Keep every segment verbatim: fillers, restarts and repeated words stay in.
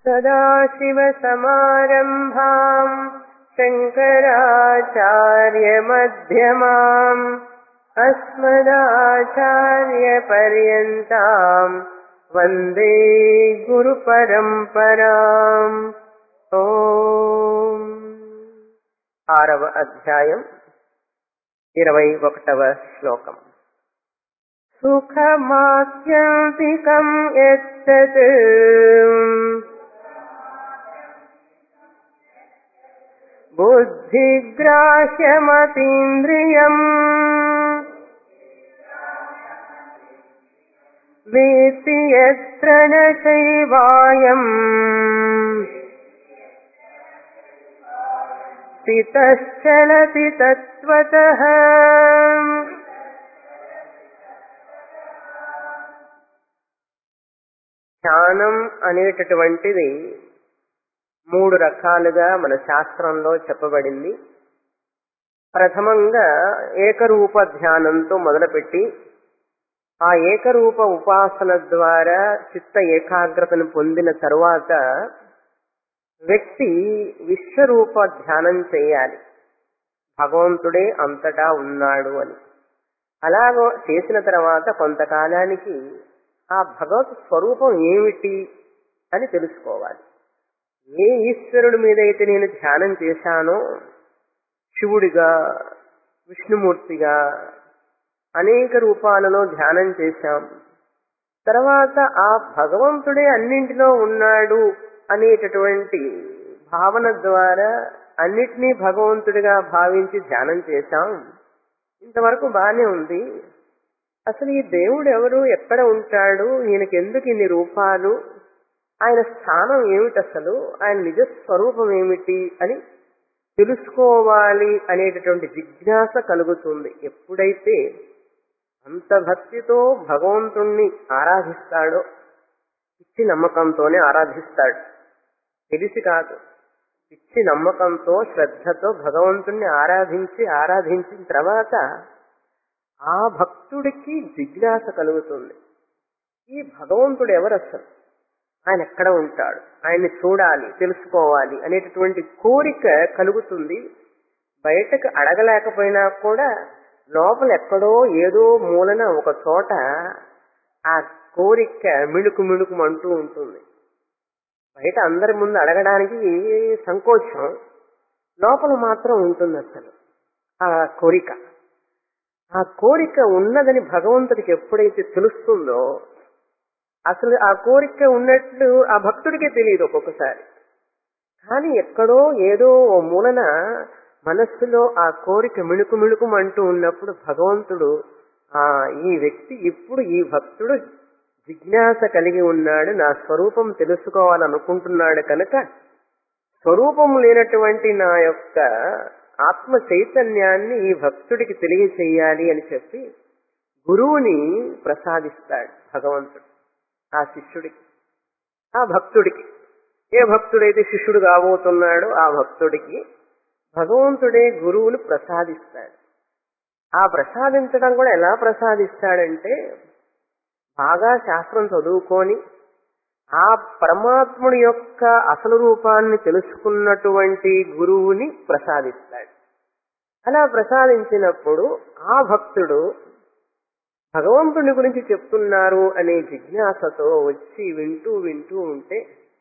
సదాశివసమారంభాం శంకరాచార్యమధ్యమాం అస్మదాచార్యపర్యంతాం వందే గురుపరంపరాం. ఓం. ఆరవ అధ్యాయం ఇరవై ఒకటవ శ్లోకం. సుఖమాత్యంతికం యత్తత్ బుద్ధిగ్రాహ్యమతీంద్రియం వేత్తి యత్ర న చైవాయం స్థితశ్చలతి తత్వతః. ధ్యానం అనేటటువంటిది మూడు రకాలుగా మన శాస్త్రంలో చెప్పబడింది. ప్రథమంగా ఏకరూప ధ్యానంతో మొదలుపెట్టి ఆ ఏకరూప ఉపాసన ద్వారా చిత్త ఏకాగ్రతను పొందిన తరువాత వ్యక్తి విశ్వరూప ధ్యానం చేయాలి, భగవంతుడే అంతటా ఉన్నాడు అని. అలాగో చేసిన తర్వాత కొంతకాలానికి ఆ భగవత్ స్వరూపం ఏమిటి అని తెలుసుకోవాలి. ఏ ఈశ్వరుడి మీదైతే నేను ధ్యానం చేశానో, శివుడిగా, విష్ణుమూర్తిగా అనేక రూపాలలో ధ్యానం చేశాం, తర్వాత ఆ భగవంతుడే అన్నింటిలో ఉన్నాడు అనేటటువంటి భావన ద్వారా అన్నిటినీ భగవంతుడిగా భావించి ధ్యానం చేశాం. ఇంతవరకు బానే ఉంది. అసలు ఈ దేవుడు ఎవరు, ఎక్కడ ఉంటాడు, ఈయనకి ఎందుకు ఇన్ని రూపాలు, ఆయన స్థానం ఏమిటి, అసలు ఆయన నిజస్వరూపం ఏమిటి అని తెలుసుకోవాలి అనేటటువంటి జిజ్ఞాస కలుగుతుంది. ఎప్పుడైతే అంత భక్తితో భగవంతుణ్ణి ఆరాధిస్తాడో, పిచ్చి నమ్మకంతోనే ఆరాధిస్తాడు, తెలిసి కాదు, పిచ్చి నమ్మకంతో శ్రద్ధతో భగవంతుణ్ణి ఆరాధించి ఆరాధించిన తర్వాత ఆ భక్తుడికి జిజ్ఞాస కలుగుతుంది. ఈ భగవంతుడు ఎవరు, అసలు ఆయన ఎక్కడ ఉంటాడు, ఆయన్ని చూడాలి, తెలుసుకోవాలి అనేటటువంటి కోరిక కలుగుతుంది. బయటకు అడగలేకపోయినా కూడా లోపల ఎక్కడో ఏదో మూలన ఒక చోట ఆ కోరిక మిణుకు మిణుకు అంటూ ఉంటుంది. బయట అందరి ముందు అడగడానికి సంకోచం, లోపల మాత్రం ఉంటుంది అసలు ఆ కోరిక. ఆ కోరిక ఉన్నదని భగవంతుడికి ఎప్పుడైతే తెలుస్తుందో, అసలు ఆ కోరిక ఉన్నట్లు ఆ భక్తుడికే తెలియదు ఒక్కొక్కసారి. కానీ ఎక్కడో ఏదో ఓ మూలన మనస్సులో ఆ కోరిక మిణుకు మిణుకు అంటూ ఉన్నప్పుడు భగవంతుడు ఆ ఈ వ్యక్తి ఇప్పుడు ఈ భక్తుడు జిజ్ఞాస కలిగి ఉన్నాడు, నా స్వరూపం తెలుసుకోవాలనుకుంటున్నాడు కనుక స్వరూపం లేనటువంటి నా యొక్క ఆత్మ చైతన్యాన్ని ఈ భక్తుడికి తెలియచేయాలి అని చెప్పి గురువుని ప్రసాదిస్తాడు భగవంతుడు ఆ శిష్యుడికి, ఆ భక్తుడికి. ఏ భక్తుడైతే శిష్యుడు కాబోతున్నాడో ఆ భక్తుడికి భగవంతుడే గురువును ప్రసాదిస్తాడు. ఆ ప్రసాదించడం కూడా ఎలా ప్రసాదిస్తాడంటే, బాగా శాస్త్రం చదువుకొని ఆ పరమాత్ముడి యొక్క అసలు రూపాన్ని తెలుసుకున్నటువంటి గురువుని ప్రసాదిస్తాడు. అలా ప్రసాదించినప్పుడు ఆ భక్తుడు భగవంతుని గురించి చెప్తున్నారు అనే జిజ్ఞాసతో వచ్చి వింటూ వింటూ ఉంటే,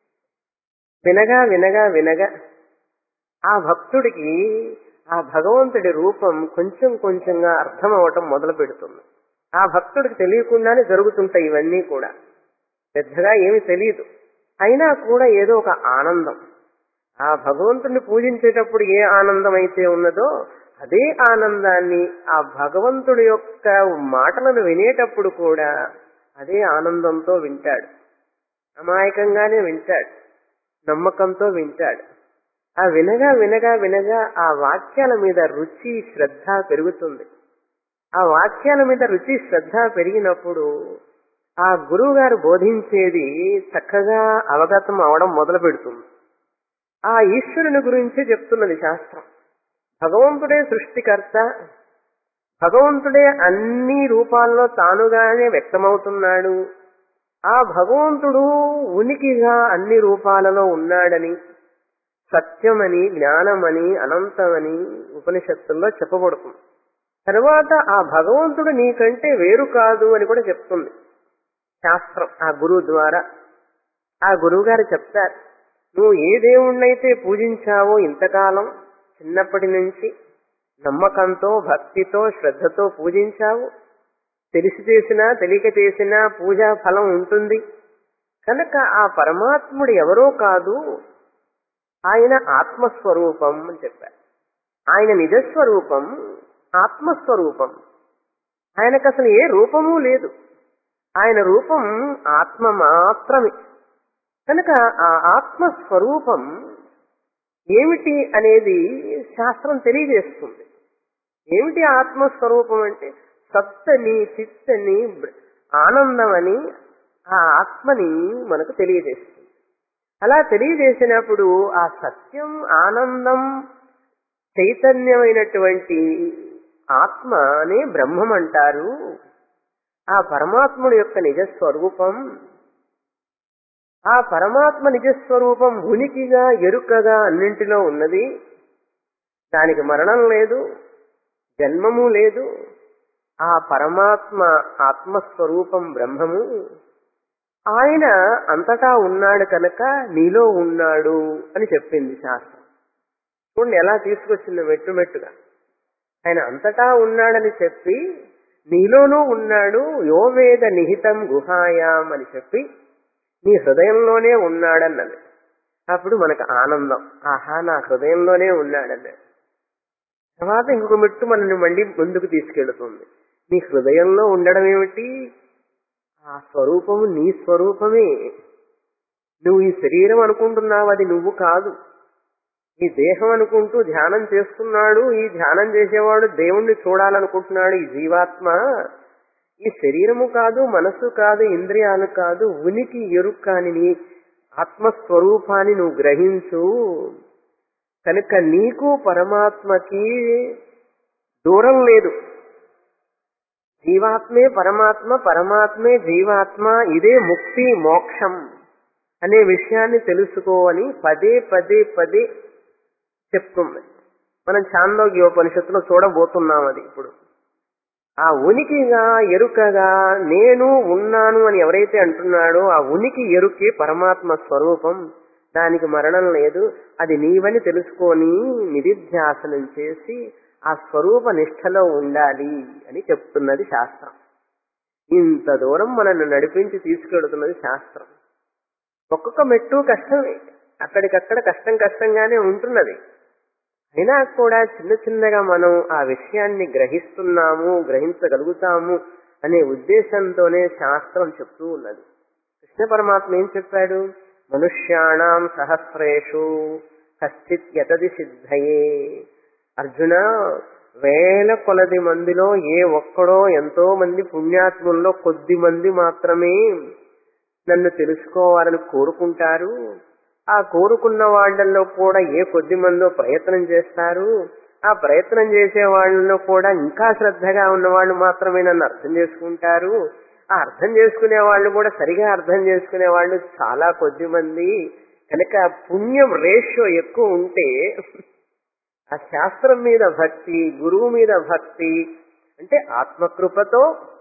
వినగా వినగా వినగా ఆ భక్తుడికి ఆ భగవంతుడి రూపం కొంచెం కొంచెంగా అర్థం అవటం మొదలు పెడుతుంది. ఆ భక్తుడికి తెలియకుండానే జరుగుతుంటాయి ఇవన్నీ కూడా, పెద్దగా ఏమి తెలియదు. అయినా కూడా ఏదో ఒక ఆనందం, ఆ భగవంతుడిని పూజించేటప్పుడు ఏ ఆనందం అయితే ఉన్నదో అదే ఆనందాన్ని ఆ భగవంతుడి యొక్క మాటలను వినేటప్పుడు కూడా అదే ఆనందంతో వింటాడు. అమాయకంగానే వింటాడు, నమ్మకంతో వింటాడు. ఆ వినగా వినగా వినగా ఆ వాక్యాల మీద రుచి శ్రద్ధ పెరుగుతుంది. ఆ వాక్యాల మీద రుచి శ్రద్ధ పెరిగినప్పుడు ఆ గురువు గారు బోధించేది చక్కగా అవగతం అవడం మొదలు పెడుతుంది. ఆ ఈశ్వరుని గురించే చెప్తున్నది శాస్త్రం. భగవంతుడే సృష్టికర్త, భగవంతుడే అన్ని రూపాల్లో తానుగానే వ్యక్తమవుతున్నాడు ఆ భగవంతుడు ఉనికిగా అన్ని రూపాలలో ఉన్నాడని, సత్యమని, జ్ఞానమని, అనంతమని ఉపనిషత్తుల్లో చెప్పబడుతుంది. తర్వాత ఆ భగవంతుడు నీకంటే వేరు కాదు అని కూడా చెప్తుంది శాస్త్రం. ఆ గురువు ద్వారా ఆ గురువు గారు చెప్తారు, నువ్వు ఏ దేవుణ్ణైతే పూజించావో ఇంతకాలం చిన్నప్పటి నుంచి నమ్మకంతో, భక్తితో, శ్రద్ధతో పూజించావు, తెలిసి చేసినా తెలియక చేసినా పూజా ఫలం ఉంటుంది కనుక ఆ పరమాత్ముడు ఎవరో కాదు, ఆయన ఆత్మస్వరూపం అని చెప్పారు. ఆయన నిజస్వరూపం ఆత్మస్వరూపం. ఆయనకు అసలు ఏ రూపము లేదు. ఆయన రూపం ఆత్మ మాత్రమే. కనుక ఆ ఆత్మస్వరూపం ఏమిటి అనేది శాస్త్రం తెలియజేస్తుంది. ఏమిటి ఆత్మస్వరూపం అంటే సత్తని, చిత్తని, ఆనందమని ఆ ఆత్మని మనకు తెలియజేస్తుంది. అలా తెలియజేసినప్పుడు ఆ సత్యం, ఆనందం, చైతన్యమైనటువంటి ఆత్మనే బ్రహ్మం అంటారు. ఆ పరమాత్ముడి యొక్క నిజస్వరూపం, ఆ పరమాత్మ నిజస్వరూపం ఉనికిగా, ఎరుకగా అన్నింటిలో ఉన్నది. దానికి మరణం లేదు, జన్మము లేదు. ఆ పరమాత్మ ఆత్మస్వరూపం బ్రహ్మము. ఆయన అంతటా ఉన్నాడు కనుక నీలో ఉన్నాడు అని చెప్పింది శాస్త్రం. చూడండి ఎలా తీసుకొచ్చింది మెట్టు మెట్టుగా. ఆయన అంతటా ఉన్నాడని చెప్పి నీలోనూ ఉన్నాడు, యోవేద నిహితం గుహాయాం అని చెప్పి నీ హృదయంలోనే ఉన్నాడన్నది. అప్పుడు మనకు ఆనందం, ఆహా నా హృదయంలోనే ఉన్నాడన్నది. తర్వాత ఇంకొక మెట్టు మనల్ని మళ్ళీ ముందుకు తీసుకెళ్తుంది. నీ హృదయంలో ఉండడం ఏమిటి? ఆ స్వరూపము నీ స్వరూపమే. నువ్వు ఈ శరీరం అనుకుంటున్నావు, అది నువ్వు కాదు. ఈ దేహం అనుకుంటూ ధ్యానం చేస్తున్నాడు, ఈ ధ్యానం చేసేవాడు దేవుణ్ణి చూడాలనుకుంటున్నాడు ఈ జీవాత్మ. ఈ శరీరము కాదు, మనసు కాదు, ఇంద్రియాలు కాదు, ఉనికి ఎరుకాని నీ ఆత్మస్వరూపాన్ని నువ్వు గ్రహించు. కనుక నీకు పరమాత్మకి దూరం లేదు. జీవాత్మే పరమాత్మ, పరమాత్మే జీవాత్మ, ఇదే ముక్తి మోక్షం అనే విషయాన్ని తెలుసుకో అని పదే పదే పదే చెప్తుంది. మనం ఛాందోగ్యోపనిషత్తులో చూడబోతున్నాం అది ఇప్పుడు. ఆ ఉనికిగా, ఎరుకగా నేను ఉన్నాను అని ఎవరైతే అంటున్నాడో ఆ ఉనికి ఎరుకే పరమాత్మ స్వరూపం. దానికి మరణం లేదు. అది నీవని తెలుసుకొని నిధిధ్యాసనం చేసి ఆ స్వరూప నిష్ఠలో ఉండాలి అని చెప్తున్నది శాస్త్రం. ఇంత దూరం మనల్ని నడిపించి తీసుకెడుతున్నది శాస్త్రం. ఒక్కొక్క మెట్టు కష్టమే, అక్కడికక్కడ కష్టం కష్టంగానే ఉంటున్నది. అయినా కూడా చిన్న చిన్నగా మనం ఆ విషయాన్ని గ్రహిస్తున్నాము, గ్రహించగలుగుతాము అనే ఉద్దేశంతోనే శాస్త్రం చెప్తూ ఉన్నది. కృష్ణ పరమాత్మ ఏం చెప్పాడు? మనుష్యాణం సహస్రేషు కశ్చిత్ యతది సిద్ధయే. అర్జున, వేల కొలది మందిలో ఏ ఒక్కడో, ఎంతో మంది పుణ్యాత్ముల్లో కొద్ది మంది మాత్రమే నన్ను తెలుసుకోవాలని కోరుకుంటారు. ఆ కోరుకున్న వాళ్ళల్లో కూడా ఏ కొద్ది మందో ప్రయత్నం చేస్తారు. ఆ ప్రయత్నం చేసే వాళ్ళలో కూడా ఇంకా శ్రద్ధగా ఉన్న వాళ్ళు మాత్రమే నన్ను అర్థం చేసుకుంటారు. ఆ అర్థం చేసుకునే వాళ్ళు కూడా సరిగా అర్థం చేసుకునే వాళ్ళు చాలా కొద్ది మంది. కనుక పుణ్యం రేషియో ఎక్కువ ఉంటే ఆ శాస్త్రం మీద భక్తి, గురువు మీద భక్తి అంటే ఆత్మకృపతో,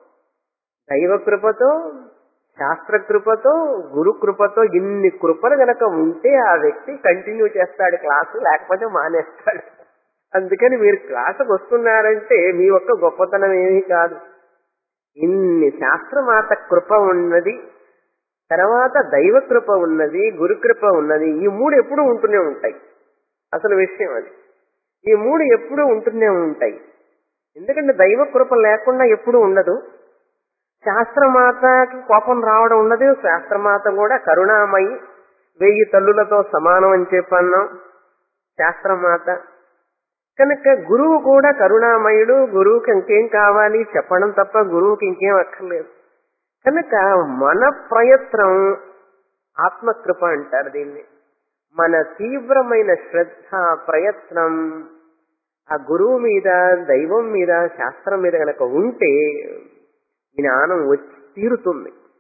దైవకృపతో, శాస్త్రకృపతో, గురుకృపతో ఇన్ని కృపలు గనక ఉంటే ఆ వ్యక్తి కంటిన్యూ చేస్తాడు క్లాసు, లేకపోతే మానేస్తాడు. అందుకని మీరు క్లాసుకు వస్తున్నారంటే మీ యొక్క గొప్పతనం ఏమీ కాదు. ఇన్ని శాస్త్రమాత కృప ఉన్నది, తర్వాత దైవ కృప ఉన్నది, గురుకృప ఉన్నది. ఈ మూడు ఎప్పుడూ ఉంటూనే ఉంటాయి. అసలు విషయం అది. ఈ మూడు ఎప్పుడూ ఉంటూనే ఉంటాయి. ఎందుకంటే దైవ కృప లేకుండా ఎప్పుడూ ఉండదు. శాస్త్రమాతకి కోపం రావడం ఉండదు. శాస్త్రమాత కూడా కరుణామయి, వెయ్యి తల్లులతో సమానం అని చెప్పన్నాం శాస్త్రమాత. కనుక గురువు కూడా కరుణామయుడు. గురువుకి ఇంకేం కావాలి చెప్పడం తప్ప గురువుకి ఇంకేం అక్కర్లేదు. కనుక మన ప్రయత్నం ఆత్మకృప అంటారు దీన్ని. మన తీవ్రమైన శ్రద్ధ, ప్రయత్నం ఆ గురువు మీద, దైవం మీద, శాస్త్రం మీద కనుక ఉంటే జ్ఞానం వచ్చి తీరుతుంది.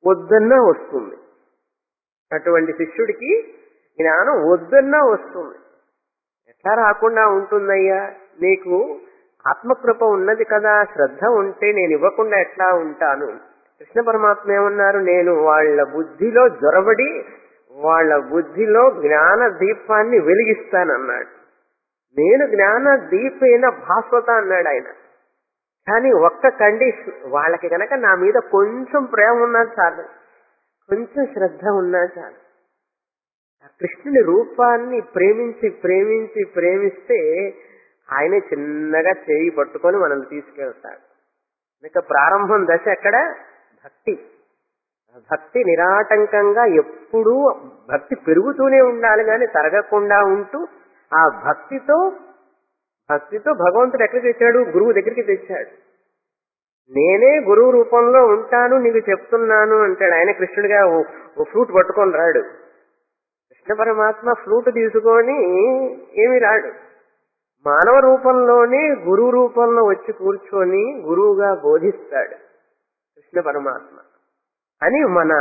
వద్దన్నా వస్తుంది. అటువంటి శిష్యుడికి జ్ఞానం వద్దన్నా వస్తుంది. ఎట్లా రాకుండా ఉంటుందయ్యా? నీకు ఆత్మకృప ఉన్నది కదా, శ్రద్ధ ఉంటే నేను ఇవ్వకుండా ఎట్లా ఉంటాను? కృష్ణ పరమాత్మ ఏమన్నారు? నేను వాళ్ళ బుద్ధిలో జొరబడి వాళ్ళ బుద్ధిలో జ్ఞాన దీపాన్ని వెలిగిస్తానన్నాడు. నేను జ్ఞాన దీపేన భాస్వత అన్నాడు ఆయన. కానీ ఒక్క కండిషన్, వాళ్ళకి కనుక నా మీద కొంచెం ప్రేమ ఉన్నా చాలు, కొంచెం శ్రద్ధ ఉన్నా చాలు. ఆ కృష్ణుని రూపాన్ని ప్రేమించి ప్రేమించి ప్రేమిస్తే ఆయనే చిన్నగా చేయి పట్టుకొని మనల్ని తీసుకెళ్తాడు. ఇక ప్రారంభం దశ ఎక్కడ? భక్తి. భక్తి నిరాటంకంగా ఎప్పుడూ భక్తి పెరుగుతూనే ఉండాలి, కానీ తరగకుండా ఉంటూ ఆ భక్తితో భక్తితో భగవంతుడు ఎక్కడికి తెచ్చాడు? గురువు దగ్గరికి తెచ్చాడు. నేనే గురువు రూపంలో ఉంటాను నీకు చెప్తున్నాను అంటాడు ఆయన. కృష్ణుడిగా ఓ ఫ్లూట్ పట్టుకొని రాడు. కృష్ణ పరమాత్మ ఫ్లూట్ తీసుకొని ఏమి రాడు. మానవ రూపంలోనే గురువు రూపంలో వచ్చి కూర్చొని గురువుగా బోధిస్తాడు కృష్ణ పరమాత్మ అని మన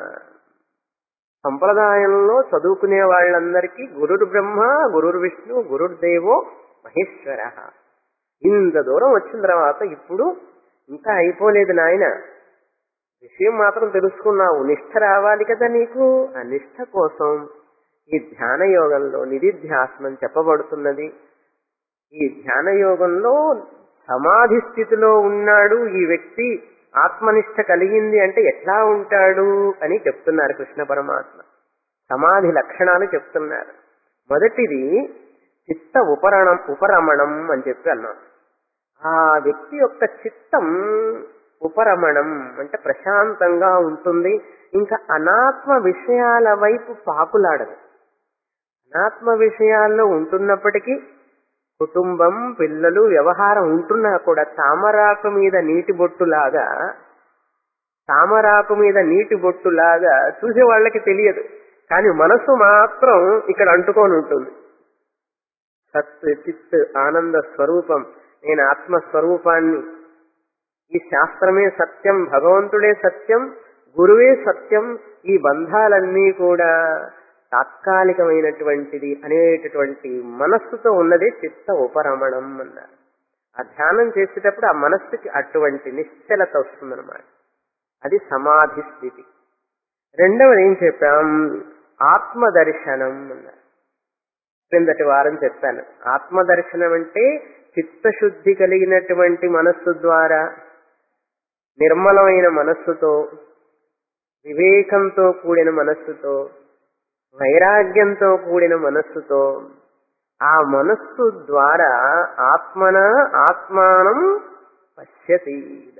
సంప్రదాయంలో చదువుకునే వాళ్ళందరికీ గురుర్ బ్రహ్మ, గురుర్ విష్ణు, గురుర్దేవో మహేశ్వర. ఇంత దూరం వచ్చిన తర్వాత ఇప్పుడు ఇంకా అయిపోలేదు నాయన, విషయం మాత్రం తెలుసుకున్నావు, నిష్ఠ రావాలి కదా నీకు. ఆ నిష్ఠ కోసం ఈ ధ్యాన యోగంలో నిధిధ్యాసనం చెప్పబడుతున్నది. ఈ ధ్యాన యోగంలో సమాధి స్థితిలో ఉన్నాడు ఈ వ్యక్తి, ఆత్మనిష్ట కలిగింది అంటే ఎట్లా ఉంటాడు అని చెప్తున్నారు కృష్ణ పరమాత్మ. సమాధి లక్షణాలు చెప్తున్నారు. మొదటిది చిత్త ఉపరణం ఉపరమణం అని చెప్పి అన్నాం. ఆ వ్యక్తి యొక్క చిత్తం ఉపరమణం అంటే ప్రశాంతంగా ఉంటుంది. ఇంకా అనాత్మ విషయాల వైపు పాకులాడదు. అనాత్మ విషయాల్లో ఉంటున్నప్పటికీ కుటుంబం, పిల్లలు, వ్యవహారం ఉంటున్నా కూడా తామరాకు మీద నీటి బొట్టులాగా తామరాకు మీద నీటి బొట్టులాగా చూసే వాళ్ళకి తెలియదు, కానీ మనసు మాత్రం ఇక్కడ అంటుకొని ఉంటుంది. సత్ చిత్ ఆనంద స్వరూపం, నేను ఆత్మస్వరూపాన్ని, ఈ శాస్త్రమే సత్యం, భగవంతుడే సత్యం, గురువే సత్యం, ఈ బంధాలన్నీ కూడా తాత్కాలికమైనటువంటిది అనేటటువంటి మనస్సుతో ఉన్నదే చిత్త ఉపరమణం అన్నారు. ఆ ధ్యానం చేసేటప్పుడు ఆ మనస్సుకి అటువంటి నిశ్చలత వస్తుందన్నమాట. అది సమాధి స్థితి. రెండవది ఏం చెప్పాం? ఆత్మదర్శనం అన్నారు. క్రిందటి వారం చెప్పాను. ఆత్మదర్శనం అంటే చిత్తశుద్ధి కలిగినటువంటి మనస్సు ద్వారా, నిర్మలమైన మనస్సుతో, వివేకంతో కూడిన మనస్సుతో, వైరాగ్యంతో కూడిన మనస్సుతో, ఆ మనస్సు ద్వారా ఆత్మన ఆత్మానం పశ్యతి.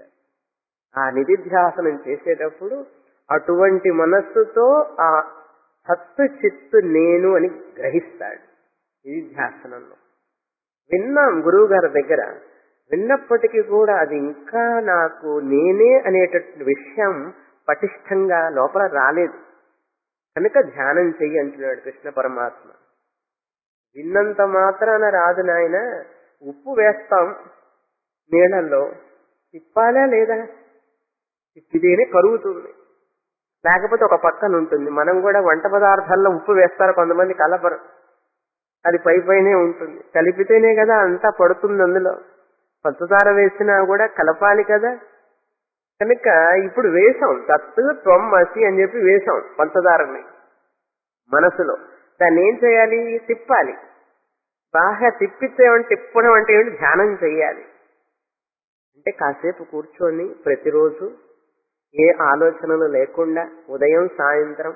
ఆ నిధిధ్యాసనం చేసేటప్పుడు అటువంటి మనస్సుతో ఆ సత్తు చిత్తు నేను అని గ్రహిస్తాడు. నిధిధ్యాసనంలో విన్నాం గురువు గారి దగ్గర, విన్నప్పటికీ కూడా అది ఇంకా నాకు నేనే అనేటటువంటి విషయం పటిష్టంగా లోపల రాలేదు. కనుక ధ్యానం చెయ్యి అంటున్నాడు కృష్ణ పరమాత్మ. విన్నంత మాత్రాన రాదు నాయన. ఉప్పు వేస్తాం నీళ్ళల్లో, తిప్పాలా లేదా? తిప్పితేనే కరుగుతుంది, లేకపోతే ఒక పక్కన ఉంటుంది. మనం కూడా వంట పదార్థాల్లో ఉప్పు వేస్తారు కొంతమంది, కలపరు, అది పై పైనే ఉంటుంది. కలిపితేనే కదా అంతా పడుతుంది. అందులో పంచదార వేసినా కూడా కలపాలి కదా. కనుక ఇప్పుడు వేసాం, తత్తు త్వం అసి అని చెప్పి వేసాం పంచదారని మనసులో. దాన్ని ఏం చేయాలి? తిప్పాలి. బాగా తిప్పితేమంటే తిప్పడం అంటే ఏంటి? ధ్యానం చెయ్యాలి. అంటే కాసేపు కూర్చొని ప్రతిరోజు ఏ ఆలోచనలు లేకుండా ఉదయం సాయంత్రం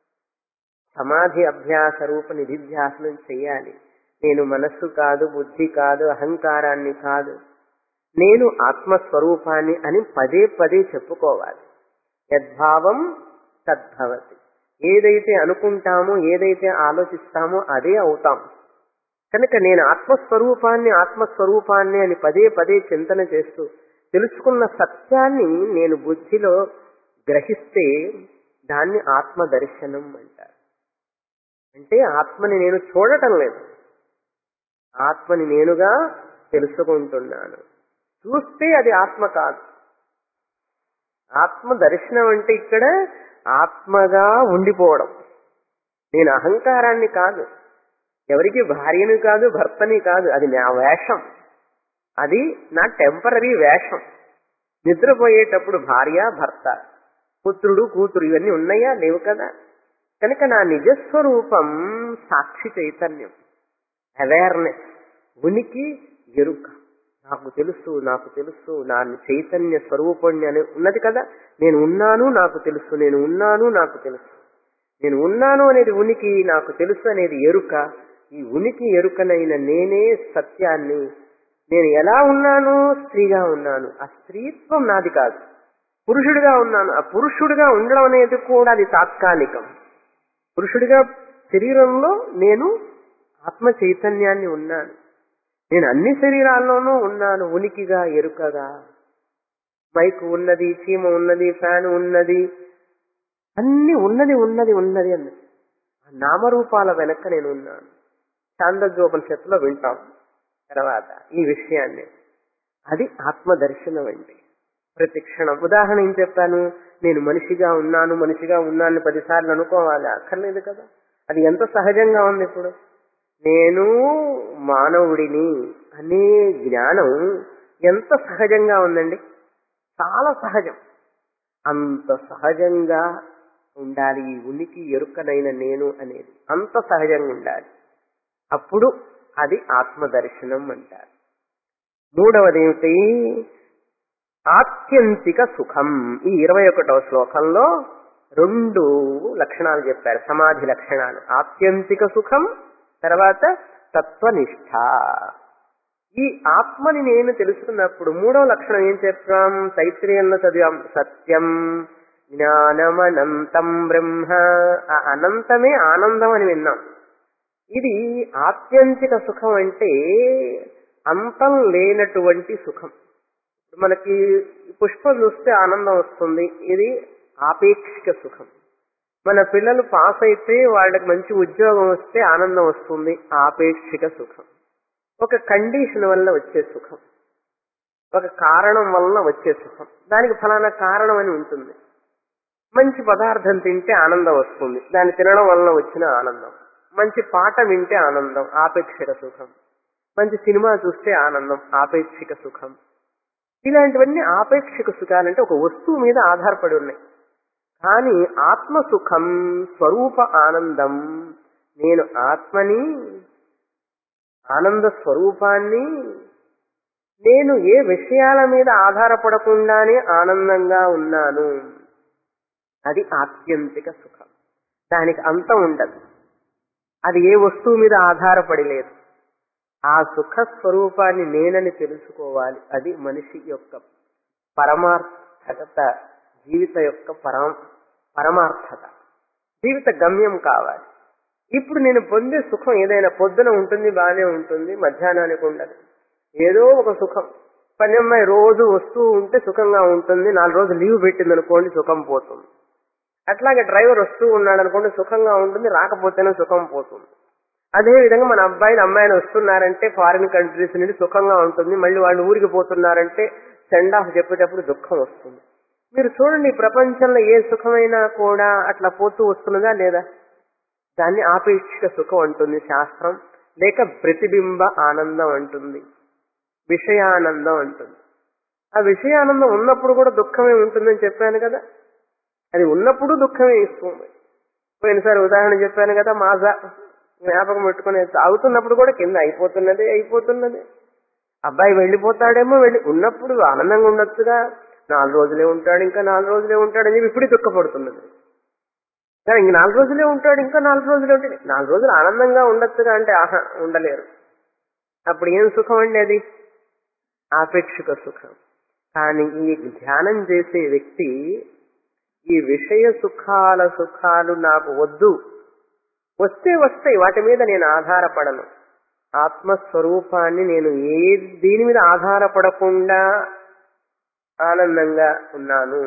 సమాధి అభ్యాస రూప నిధిధ్యాసనం చెయ్యాలి. నేను మనస్సు కాదు, బుద్ధి కాదు, అహంకారాన్ని కాదు, నేను ఆత్మస్వరూపాన్ని అని పదే పదే చెప్పుకోవాలి. యద్భావం తద్భవతి. ఏదైతే అనుకుంటామో, ఏదైతే ఆలోచిస్తామో అదే అవుతాం. కనుక నేను ఆత్మస్వరూపాన్ని ఆత్మస్వరూపాన్ని అని పదే పదే చింతన చేస్తూ తెలుసుకున్న సత్యాన్ని నేను బుద్ధిలో గ్రహిస్తే దాన్ని ఆత్మదర్శనం అంటారు. అంటే ఆత్మని నేను చూడటం లేదు, ఆత్మని నేనుగా తెలుసుకుంటున్నాను. చూస్తే అది ఆత్మ కాదు. ఆత్మ దర్శనం అంటే ఇక్కడ ఆత్మగా ఉండిపోవడం. నేను అహంకారాన్ని కాదు, ఎవరికి భార్యని కాదు, భర్తని కాదు, అది నా వేషం, అది నా టెంపరరీ వేషం. నిద్రపోయేటప్పుడు భార్య, భర్త, పుత్రుడు, కూతురు ఇవన్నీ ఉన్నాయా? లేవు కదా. కనుక నా నిజస్వరూపం సాక్షి చైతన్యం, అవేర్నెస్, ఉనికి, ఎరుక. నాకు తెలుసు, నాకు తెలుసు, నా చైతన్య స్వరూపుణ్ణి అని ఉన్నది కదా. నేను ఉన్నాను, నాకు తెలుసు, నేను ఉన్నాను, నాకు తెలుసు, నేను ఉన్నాను అనేది ఉనికి, నాకు తెలుసు అనేది ఎరుక. ఈ ఉనికి ఎరుకనైన నేనే సత్యాన్ని. నేను ఎలా ఉన్నాను? స్త్రీగా ఉన్నాను. ఆ స్త్రీత్వం నాది కాదు. పురుషుడిగా ఉన్నాను. ఆ పురుషుడిగా ఉండడం అనేది కూడా అది తాత్కాలికం. పురుషుడిగా శరీరంలో నేను ఆత్మ చైతన్యాన్ని ఉన్నాను. నేను అన్ని శరీరాల్లోనూ ఉన్నాను, ఉనికిగా, ఎరుకగా. మైకు ఉన్నది, చీమ ఉన్నది, ఫ్యాన్ ఉన్నది, అన్ని ఉన్నది ఉన్నది ఉన్నది అన్నది. ఆ నామరూపాల వెనక నేను ఉన్నాను. చాందోగ్యోపనిషత్తులో వింటాం తర్వాత ఈ విషయాన్ని. అది ఆత్మదర్శనం అంటే ప్రతి క్షణం. ఉదాహరణ ఏం చెప్పాను? నేను మనిషిగా ఉన్నాను, మనిషిగా ఉన్నాను పదిసార్లు అనుకోవాలి, అక్కర్లేదు కదా. అది ఎంత సహజంగా ఉంది. ఇప్పుడు నేను మానవుడిని అనే జ్ఞానం ఎంత సహజంగా ఉందండి. చాలా సహజం. అంత సహజంగా ఉండాలి ఈ ఉనికి ఎరుకనైన నేను అనేది. అంత సహజంగా ఉండాలి. అప్పుడు అది ఆత్మదర్శనం అంటారు. మూడవది ఏమిటి? ఆత్యంతిక సుఖం. ఈ ఇరవై ఒకటవ శ్లోకంలో రెండు లక్షణాలు చెప్పారు, సమాధి లక్షణాలు. ఆత్యంతిక సుఖం, తర్వాత తత్వనిష్ట. ఈ ఆత్మని నేను తెలుసుకున్నప్పుడు మూడవ లక్షణం ఏం చెప్పాం? తైత్రేయంలో చదివాం. సత్యం జ్ఞానమనంతం బ్రహ్మ. ఆ అనంతమే ఆనందం అని విన్నాం. ఇది ఆత్యంతిక సుఖం అంటే అంతం లేనటువంటి సుఖం. మనకి పుష్పం చూస్తే ఆనందం వస్తుంది, ఇది ఆపేక్షిక సుఖం. మన పిల్లలు పాస్ అయితే వాళ్ళకి మంచి ఉద్యోగం వస్తే ఆనందం వస్తుంది, ఆపేక్షిక సుఖం. ఒక కండిషన్ వల్ల వచ్చే సుఖం, ఒక కారణం వలన వచ్చే సుఖం. దానికి ఫలానా కారణం అని ఉంటుంది. మంచి పదార్థం తింటే ఆనందం వస్తుంది, దాన్ని తినడం వలన వచ్చిన ఆనందం. మంచి పాట వింటే ఆనందం, ఆపేక్షిక సుఖం. మంచి సినిమా చూస్తే ఆనందం, ఆపేక్షిక సుఖం. ఇలాంటివన్నీ ఆపేక్షిక సుఖాలంటే ఒక వస్తువు మీద ఆధారపడి ఉన్నాయి. కానీ ఆత్మసుఖం, స్వరూప ఆనందం, నేను ఆత్మని, ఆనంద స్వరూపాన్ని, నేను ఏ విషయాల మీద ఆధారపడకుండానే ఆనందంగా ఉన్నాను. అది ఆత్యంతిక సుఖం. దానికి అంతం ఉండదు. అది ఏ వస్తువు మీద ఆధారపడి లేదు. ఆ సుఖ స్వరూపాన్ని నేనని తెలుసుకోవాలి. అది మనిషి యొక్క పరమార్థత, జీవిత యొక్క పరం పరమార్థత, జీవిత గమ్యం కావాలి. ఇప్పుడు నేను పొందే సుఖం ఏదైనా పొద్దున ఉంటుంది, బాగానే ఉంటుంది, మధ్యాహ్నానికి ఉండదు. ఏదో ఒక సుఖం. పని అమ్మాయి రోజు వస్తూ ఉంటే సుఖంగా ఉంటుంది, నాలుగు రోజులు లీవ్ పెట్టింది అనుకోండి సుఖం పోతుంది. అట్లాగే డ్రైవర్ వస్తూ ఉన్నాడు అనుకోండి సుఖంగా ఉంటుంది, రాకపోతేనే సుఖం పోతుంది. అదేవిధంగా మన అబ్బాయిలు అమ్మాయిలు వస్తున్నారంటే ఫారిన్ కంట్రీస్ నుండి సుఖంగా ఉంటుంది, మళ్ళీ వాళ్ళు ఊరికి పోతున్నారంటే సెండ్ ఆఫ్ చెప్పేటప్పుడు దుఃఖం వస్తుంది. మీరు చూడండి, ప్రపంచంలో ఏ సుఖమైనా కూడా అట్లా పోతూ వస్తున్నదా లేదా? దాన్ని ఆపేక్షిక సుఖం అంటుంది శాస్త్రం, లేక ప్రతిబింబ ఆనందం అంటుంది, విషయానందం అంటుంది. ఆ విషయానందం ఉన్నప్పుడు కూడా దుఃఖమే ఉంటుందని చెప్పాను కదా. అది ఉన్నప్పుడు దుఃఖమే ఇస్తుంది. పోయినసారి ఉదాహరణ చెప్పాను కదా, మాజా జ్ఞాపకం పెట్టుకుని తాగుతున్నప్పుడు కూడా కింద అయిపోతున్నది అయిపోతున్నది అబ్బాయి వెళ్ళిపోతాడేమో, వెళ్ళి ఉన్నప్పుడు ఆనందంగా ఉండొచ్చుగా, నాలుగు రోజులే ఉంటాడు, ఇంకా నాలుగు రోజులే ఉంటాడని చెప్పి ఇప్పుడు దుఃఖపడుతున్నది. కానీ ఇంక నాలుగు రోజులే ఉంటాడు, ఇంకా నాలుగు రోజులే ఉంటాడు, నాలుగు రోజులు ఆనందంగా ఉండొచ్చుగా అంటే ఆహా ఉండలేరు. అప్పుడు ఏం సుఖం అండి? అది ఆపేక్షిక సుఖం. కానీ ఈ ధ్యానం చేసే వ్యక్తి ఈ విషయ సుఖాల సుఖాలు నాకు వద్దు, వస్తే వస్తాయి, వాటి మీద నేను ఆధారపడను. ఆత్మస్వరూపాన్ని నేను ఏ దీని మీద ఆధారపడకుండా ఆనందంగా ఉన్నాను.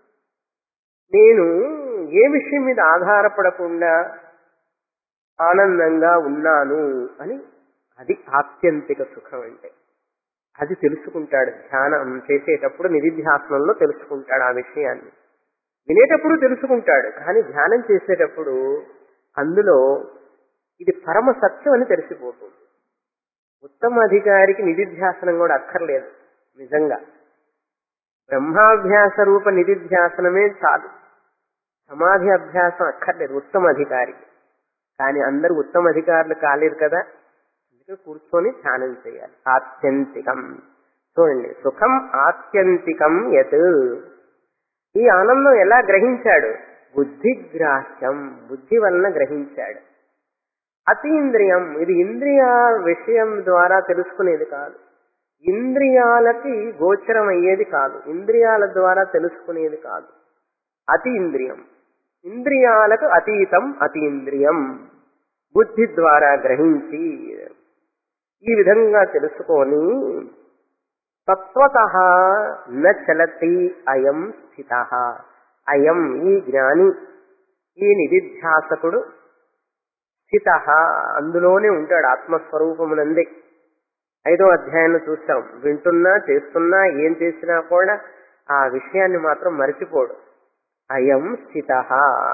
నేను ఏ విషయం మీద ఆధారపడకుండా ఆనందంగా ఉన్నాను అని, అది ఆత్యంతిక సుఖం అంటే. అది తెలుసుకుంటాడు. ధ్యానం చేసేటప్పుడు నిధిధ్యాసనంలో తెలుసుకుంటాడు ఆ విషయాన్ని. వినేటప్పుడు తెలుసుకుంటాడు, కానీ ధ్యానం చేసేటప్పుడు అందులో ఇది పరమ సత్యం అని తెలిసిపోతుంది. ఉత్తమ అధికారికి నిధిధ్యాసనం కూడా అక్కర్లేదు. నిజంగా బ్రహ్మాభ్యాస రూప నిధిధ్యాసనమే చాలు, సమాధి అభ్యాసం అక్కర్లేదు ఉత్తమ అధికారికి. కానీ అందరూ ఉత్తమ అధికారులు కాలేదు కదా, అందుకే కూర్చొని ధ్యానం చేయాలి. ఆత్యంతికం చూడండి, సుఖం ఆత్యంతికం యత్. ఈ ఆనందం ఎలా గ్రహించాడు? బుద్ధిగ్రాహ్యం, బుద్ధి వలన గ్రహించాడు. అతీంద్రియం, ఇది ఇంద్రియ విషయం ద్వారా తెలుసుకునేది కాదు, ఇంద్రియాలకి గోచరం అయ్యేది కాదు, ఇంద్రియాల ద్వారా తెలుసుకునేది కాదు. అతీంద్రియం, ఇంద్రియాలకు అతీతం అతీంద్రియం, బుద్ధి ద్వారా గ్రహించి ఈ విధంగా తెలుసుకొని తత్వతః న చలతి అయం స్థితః. అయం ఈ జ్ఞాని, ఈ నిధిధ్యాసకుడు స్థితః అందులోనే ఉంటాడు, ఆత్మస్వరూపమునందే. ఐదో అధ్యాయంలో చూస్తాం, వింటున్నా చేస్తున్నా ఏం చేసినా కూడా ఆ విషయాన్ని మాత్రం మరిచిపోడు. అయం స్థితః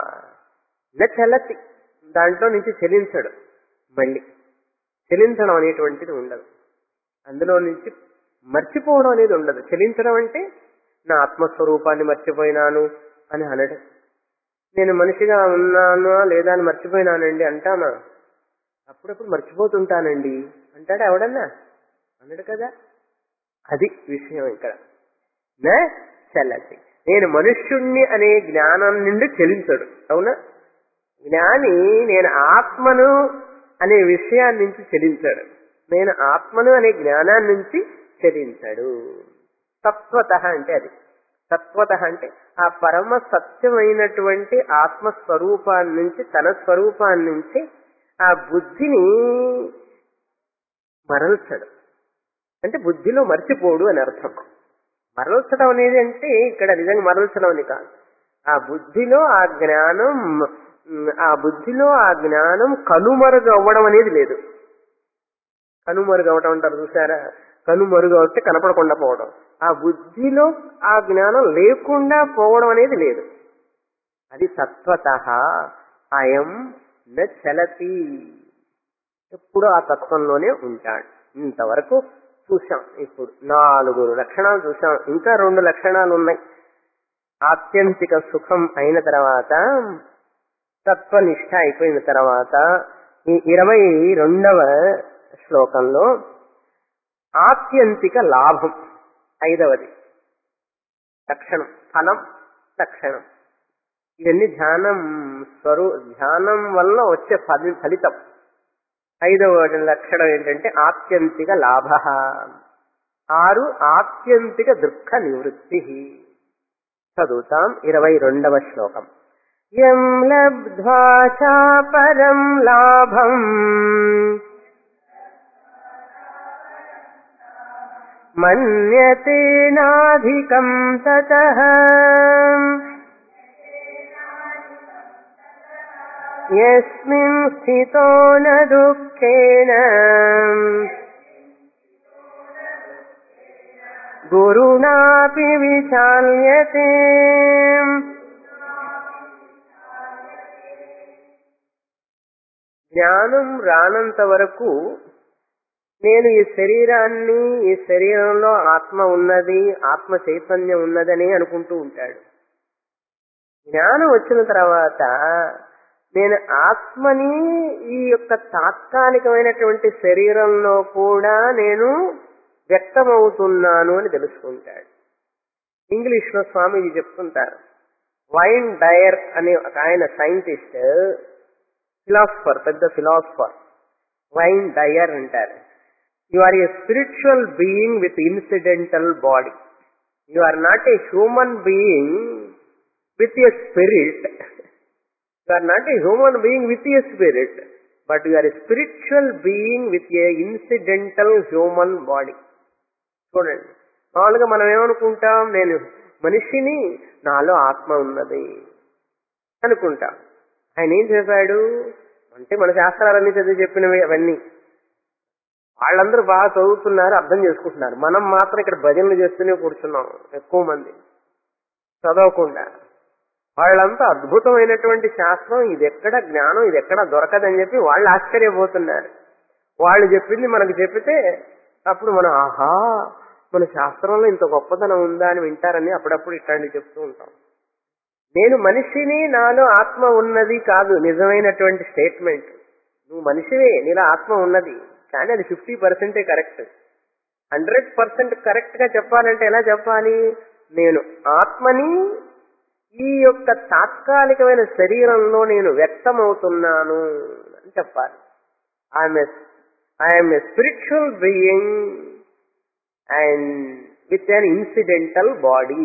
న చలతి, దాంట్లో నుంచి చెలించడు. మళ్ళీ చెలించడం అనేటువంటిది ఉండదు, అందులో నుంచి మర్చిపోవడం అనేది ఉండదు. చెలించడం అంటే నా ఆత్మస్వరూపాన్ని మర్చిపోయినాను అని అనడం. నేను మనిషిగా ఉన్నానా లేదా అని మర్చిపోయినానండి అంటానా? అప్పుడప్పుడు మర్చిపోతుంటానండి అంటాడా ఎవడన్నా? అన్నాడు కదా. అది విషయం ఇక్కడ. నా చల్లతి, నేను మనుష్యుణ్ణి అనే జ్ఞానం నుండి చెలించడు. అవునా? జ్ఞాని నేను ఆత్మను అనే విషయాన్ని నుంచి చెలించాడు, నేను ఆత్మను అనే జ్ఞానాన్ని నుంచి చెలించాడు. తత్వత అంటే అది. తత్వత అంటే ఆ పరమ సత్యమైనటువంటి ఆత్మస్వరూపాన్ని నుంచి, తన స్వరూపాన్ని నుంచి ఆ బుద్ధిని మరల్చడు. అంటే బుద్ధిలో మర్చిపోడు అని అర్థం. మరల్చడం అనేది అంటే ఇక్కడ నిజంగా మరల్చడం అని కాదు. ఆ బుద్ధిలో ఆ జ్ఞానం ఆ బుద్ధిలో ఆ జ్ఞానం కనుమరుగు అవ్వడం అనేది లేదు. కనుమరుగు అవటం అంటారు చూసారా? కనుమరుగు అవుతే కనపడకుండా పోవడం. ఆ బుద్ధిలో ఆ జ్ఞానం లేకుండా పోవడం అనేది లేదు. అది తత్వతః అయం న చలతి, ఎప్పుడూ ఆ తత్వంలోనే ఉంటాడు. ఇంతవరకు చూసాం. ఇప్పుడు నాలుగు లక్షణాలు చూసాం, ఇంకా రెండు లక్షణాలు ఉన్నాయి. ఆత్యంతిక సుఖం అయిన తర్వాత, తత్వనిష్ట అయిపోయిన తర్వాత, ఈ ఇరవై రెండవ శ్లోకంలో ఆత్యంతిక లాభం ఐదవది లక్షణం, ఫలం లక్షణం. ఇవన్నీ ధ్యానం స్వరూ ధ్యానం వల్ల వచ్చే ఫలి ఫలితం. ఐదవ లక్షణం ఏంటంటే ఆత్యంతిక లాభ. ఆరు ఆత్యంతిక దుఃఖ నివృత్తి. చదువుతాం ఇరవై రెండవ శ్లోకం. యం లబ్ధ్వా చ పరం లాభం మన్యతే నాధికం తతః యస్మిన్ స్థితో న దుఃఖేన గురుణాపి విచాల్యతే. జ్ఞానం రానంత వరకు నేను ఈ శరీరాన్ని, ఈ శరీరంలో ఆత్మ ఉన్నది, ఆత్మ చైతన్యం ఉన్నదని అనుకుంటూ ఉంటాడు. జ్ఞానం వచ్చిన తర్వాత నేను ఆత్మని ఈ యొక్క తాత్కాలికమైనటువంటి శరీరంలో కూడా నేను వ్యక్తమవుతున్నాను అని తెలుసుకుంటాడు. ఇంగ్లీష్ లో స్వామీజీ చెప్తుంటారు, వైన్ డయర్ అనే ఒక ఆయన సైంటిస్ట్, ఫిలాసఫర్, పెద్ద ఫిలాసఫర్, వైన్ డయర్ అంటారు. You are a spiritual being with incidental body. You are not a human being with a spirit. You are not a human being with a spirit, but you are a spiritual being with a incidental human body. చూడండి, మామూలుగా మనం ఏమనుకుంటాం, నేను మనిషిని, నాలో ఆత్మ ఉన్నది అనుకుంటాం. ఆయన ఏం చెప్పాడు అంటే, మన శాస్త్రాలన్నీ చదివి చెప్పినవి అవన్నీ. వాళ్ళందరూ బాగా చదువుతున్నారు, అర్థం చేసుకుంటున్నారు. మనం మాత్రం ఇక్కడ భజనలు చేస్తూనే కూర్చున్నాం ఎక్కువ మంది చదవకుండా. వాళ్ళంతా అద్భుతమైనటువంటి శాస్త్రం, ఇది ఎక్కడ జ్ఞానం, ఇది ఎక్కడ దొరకదని చెప్పి వాళ్ళు ఆశ్చర్యపోతున్నారు. వాళ్ళు చెప్పింది మనకు చెప్పితే అప్పుడు మనం ఆహా మన శాస్త్రంలో ఇంత గొప్పతనం ఉందా అని వింటారని అప్పుడప్పుడు ఇట్లాంటివి చెప్తూ ఉంటాం. నేను మనిషిని, నాలో ఆత్మ ఉన్నది కాదు నిజమైనటువంటి స్టేట్మెంట్. నువ్వు మనిషివే, నీలో ఆత్మ ఉన్నది, కానీ అది ఫిఫ్టీ పర్సెంటే కరెక్ట్. హండ్రెడ్ పర్సెంట్ కరెక్ట్ గా చెప్పాలంటే ఎలా చెప్పాలి? నేను ఆత్మని ఈ యొక్క తాత్కాలికమైన శరీరంలో నేను వ్యక్తమవుతున్నాను అని చెప్పాలి. I'm I'm a spiritual being and with an incidental body.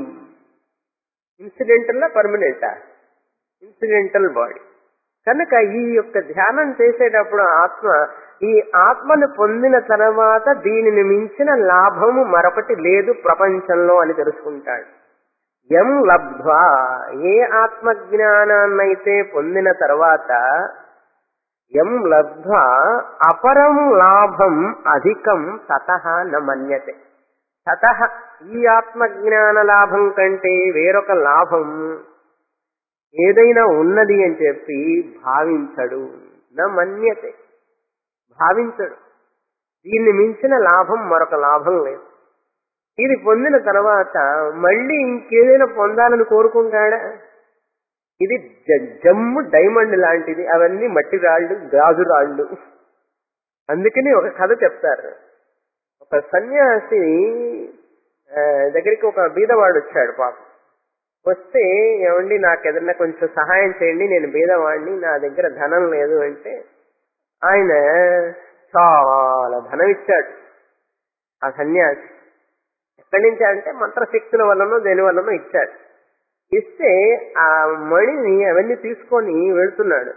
Incidental పర్మనెంటా? Incidental body. కనుక ఈ యొక్క ధ్యానం చేసేటప్పుడు ఆత్మ, ఈ ఆత్మను పొందిన తర్వాత దీనిని మించిన లాభము మరొకటి లేదు ప్రపంచంలో అని తెలుసుకుంటాడు. ఎం లబ్ధ్వా, ఏ ఆత్మజ్ఞానాన్నైతే పొందిన తర్వాత ఎం లబ్ధ్వా అపరం లాభం అధికం తతః న మన్యతే. తతః ఈ ఆత్మజ్ఞాన లాభం కంటే వేరొక లాభం ఏదైనా ఉన్నది అని చెప్పి భావించడు. న మన్యతే, భావించడు. దీన్ని మించిన లాభం మరొక లాభం లేదు. ఇది పొందిన తర్వాత మళ్ళీ ఇంకేదైనా పొందాలని కోరుకుంటాడా? ఇది జమ్ము డైమండ్ లాంటిది, అవన్నీ మట్టి రాళ్ళు, గాజు రాళ్ళు. అందుకని ఒక కథ చెప్తారు. ఒక సన్యాసి దగ్గరికి ఒక బీదవాడు వచ్చాడు. పాపం వస్తే, ఏమండి నాకు ఏదన్నా కొంచెం సహాయం చేయండి, నేను బీదవాడిని, నా దగ్గర ధనం లేదు అంటే ఆయన చాలా ధనం ఇచ్చాడు ఆ సన్యాసి. ఎక్కడి నుంచి అంటే మంత్రశక్తుల వల్లనో దేని వల్లనో ఇచ్చాడు. ఇస్తే ఆ మణిని అవన్నీ తీసుకొని వెళ్తున్నాడు.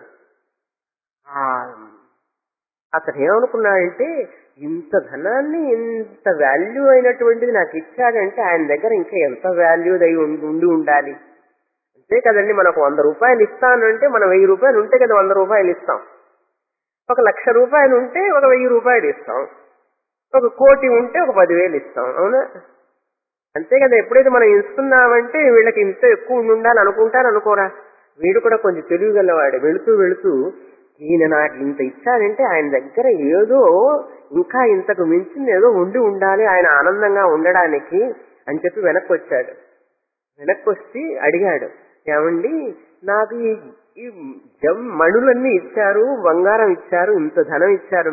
అతను ఏమనుకున్నాడంటే, ఇంత ధనాన్ని, ఇంత వాల్యూ అయినటువంటిది నాకు ఇచ్చాడంటే ఆయన దగ్గర ఇంకా ఎంత వాల్యూ అయి ఉండి ఉండాలి. అంతే కదండి, మనకు వంద రూపాయలు ఇస్తానంటే మనం వెయ్యి రూపాయలు ఉంటే కదా వంద రూపాయలు ఇస్తాం. ఒక లక్ష రూపాయలు ఉంటే ఒక వెయ్యి రూపాయలు ఇస్తాం. ఒక కోటి ఉంటే ఒక పదివేలు ఇస్తాం. అవునా? అంతే కదా. ఎప్పుడైతే మనం ఇస్తున్నామంటే వీళ్ళకి ఇంత ఎక్కువ ఉండాలి అనుకుంటారు అనుకోరా? వీడు కూడా కొంచెం తెలివిగలవాడే. వెళుతూ వెళుతూ ఈయన నాకు ఇంత ఇచ్చాడంటే ఆయన దగ్గర ఏదో ఇంకా ఇంతకు మించింది ఏదో ఉండి ఉండాలి ఆయన ఆనందంగా ఉండడానికి అని చెప్పి వెనక్కి వచ్చాడు. వెనక్కి వచ్చి అడిగాడు, ఏమండి నాకు ఈ జమ్ మణులన్నీ ఇచ్చారు, బంగారం ఇచ్చారు, ఇంత ధనం ఇచ్చారు,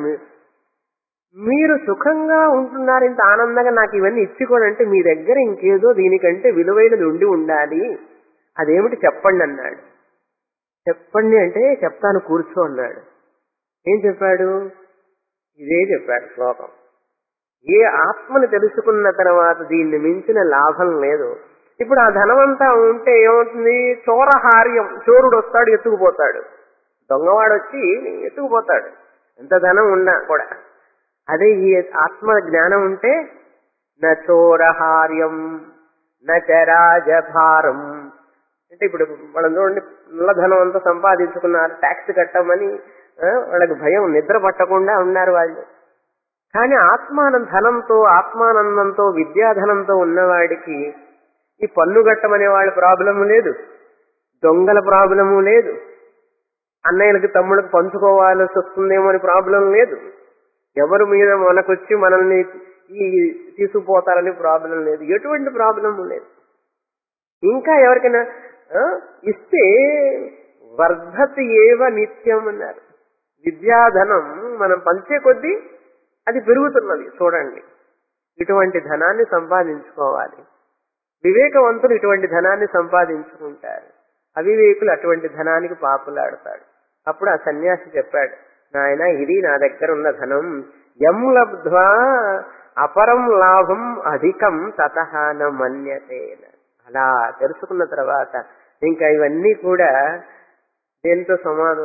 మీరు సుఖంగా ఉంటున్నారు, ఇంత ఆనందంగా నాకు ఇవన్నీ ఇచ్చుకోనంటే మీ దగ్గర ఇంకేదో దీనికంటే విలువైనది ఉండి ఉండాలి, అదేమిటి చెప్పండి అన్నాడు. చెప్పండి అంటే చెప్తాను కూర్చో అన్నాడు. ఏం చెప్పాడు? ఇదే చెప్పాడు శ్లోకం. ఏ ఆత్మను తెలుసుకున్న తర్వాత దీన్ని మించిన లాభం లేదు. ఇప్పుడు ఆ ధనమంతా ఉంటే ఏమవుతుంది? చోరహార్యం, చోరుడు వస్తాడు ఎత్తుకుపోతాడు, దొంగవాడు వచ్చి ఎత్తుకుపోతాడు ఎంత ధనం ఉన్నా కూడా. అదే ఈ ఆత్మ జ్ఞానం ఉంటే న చోరహార్యం న చరాజభారం. అంటే ఇప్పుడు మనం చూడండి, నల్లధనం అంతా సంపాదించుకున్నారు, ట్యాక్స్ కట్టమని వాళ్ళకి భయం, నిద్ర పట్టకుండా ఉన్నారు వాళ్ళు. కానీ ఆత్మానంద ధనంతో, ఆత్మానందంతో, విద్యాధనంతో ఉన్నవాడికి ఈ పన్ను కట్టమనే వాళ్ళ ప్రాబ్లము లేదు, దొంగల ప్రాబ్లము లేదు, అన్నయ్యలకి తమ్ముళ్ళకి పంచుకోవాల్సి వస్తుందేమో అని ప్రాబ్లం లేదు, ఎవరి మీద మనకొచ్చి మనల్ని ఈ తీసుకుపోతారని ప్రాబ్లం లేదు, ఎటువంటి ప్రాబ్లము లేదు. ఇంకా ఎవరికైనా ఇస్తే వర్ధతి ఏవ నిత్యం అన్నారు. విద్యాధనం మనం పంచే కొద్దీ అది పెరుగుతున్నది. చూడండి, ఇటువంటి ధనాన్ని సంపాదించుకోవాలి. వివేకవంతులు ఇటువంటి ధనాన్ని సంపాదించుకుంటారు, అవివేకులు అటువంటి ధనానికి పాపులాడతాడు. అప్పుడు ఆ సన్యాసి చెప్పాడు, నాయన ఇది నా దగ్గర ఉన్న ధనం, యం లబ్ధ్వా అపరం లాభం అధికం తతః న మన్యతే. అలా తెలుసుకున్న తర్వాత ఇంకా ఇవన్నీ కూడా దేంతో సమానం?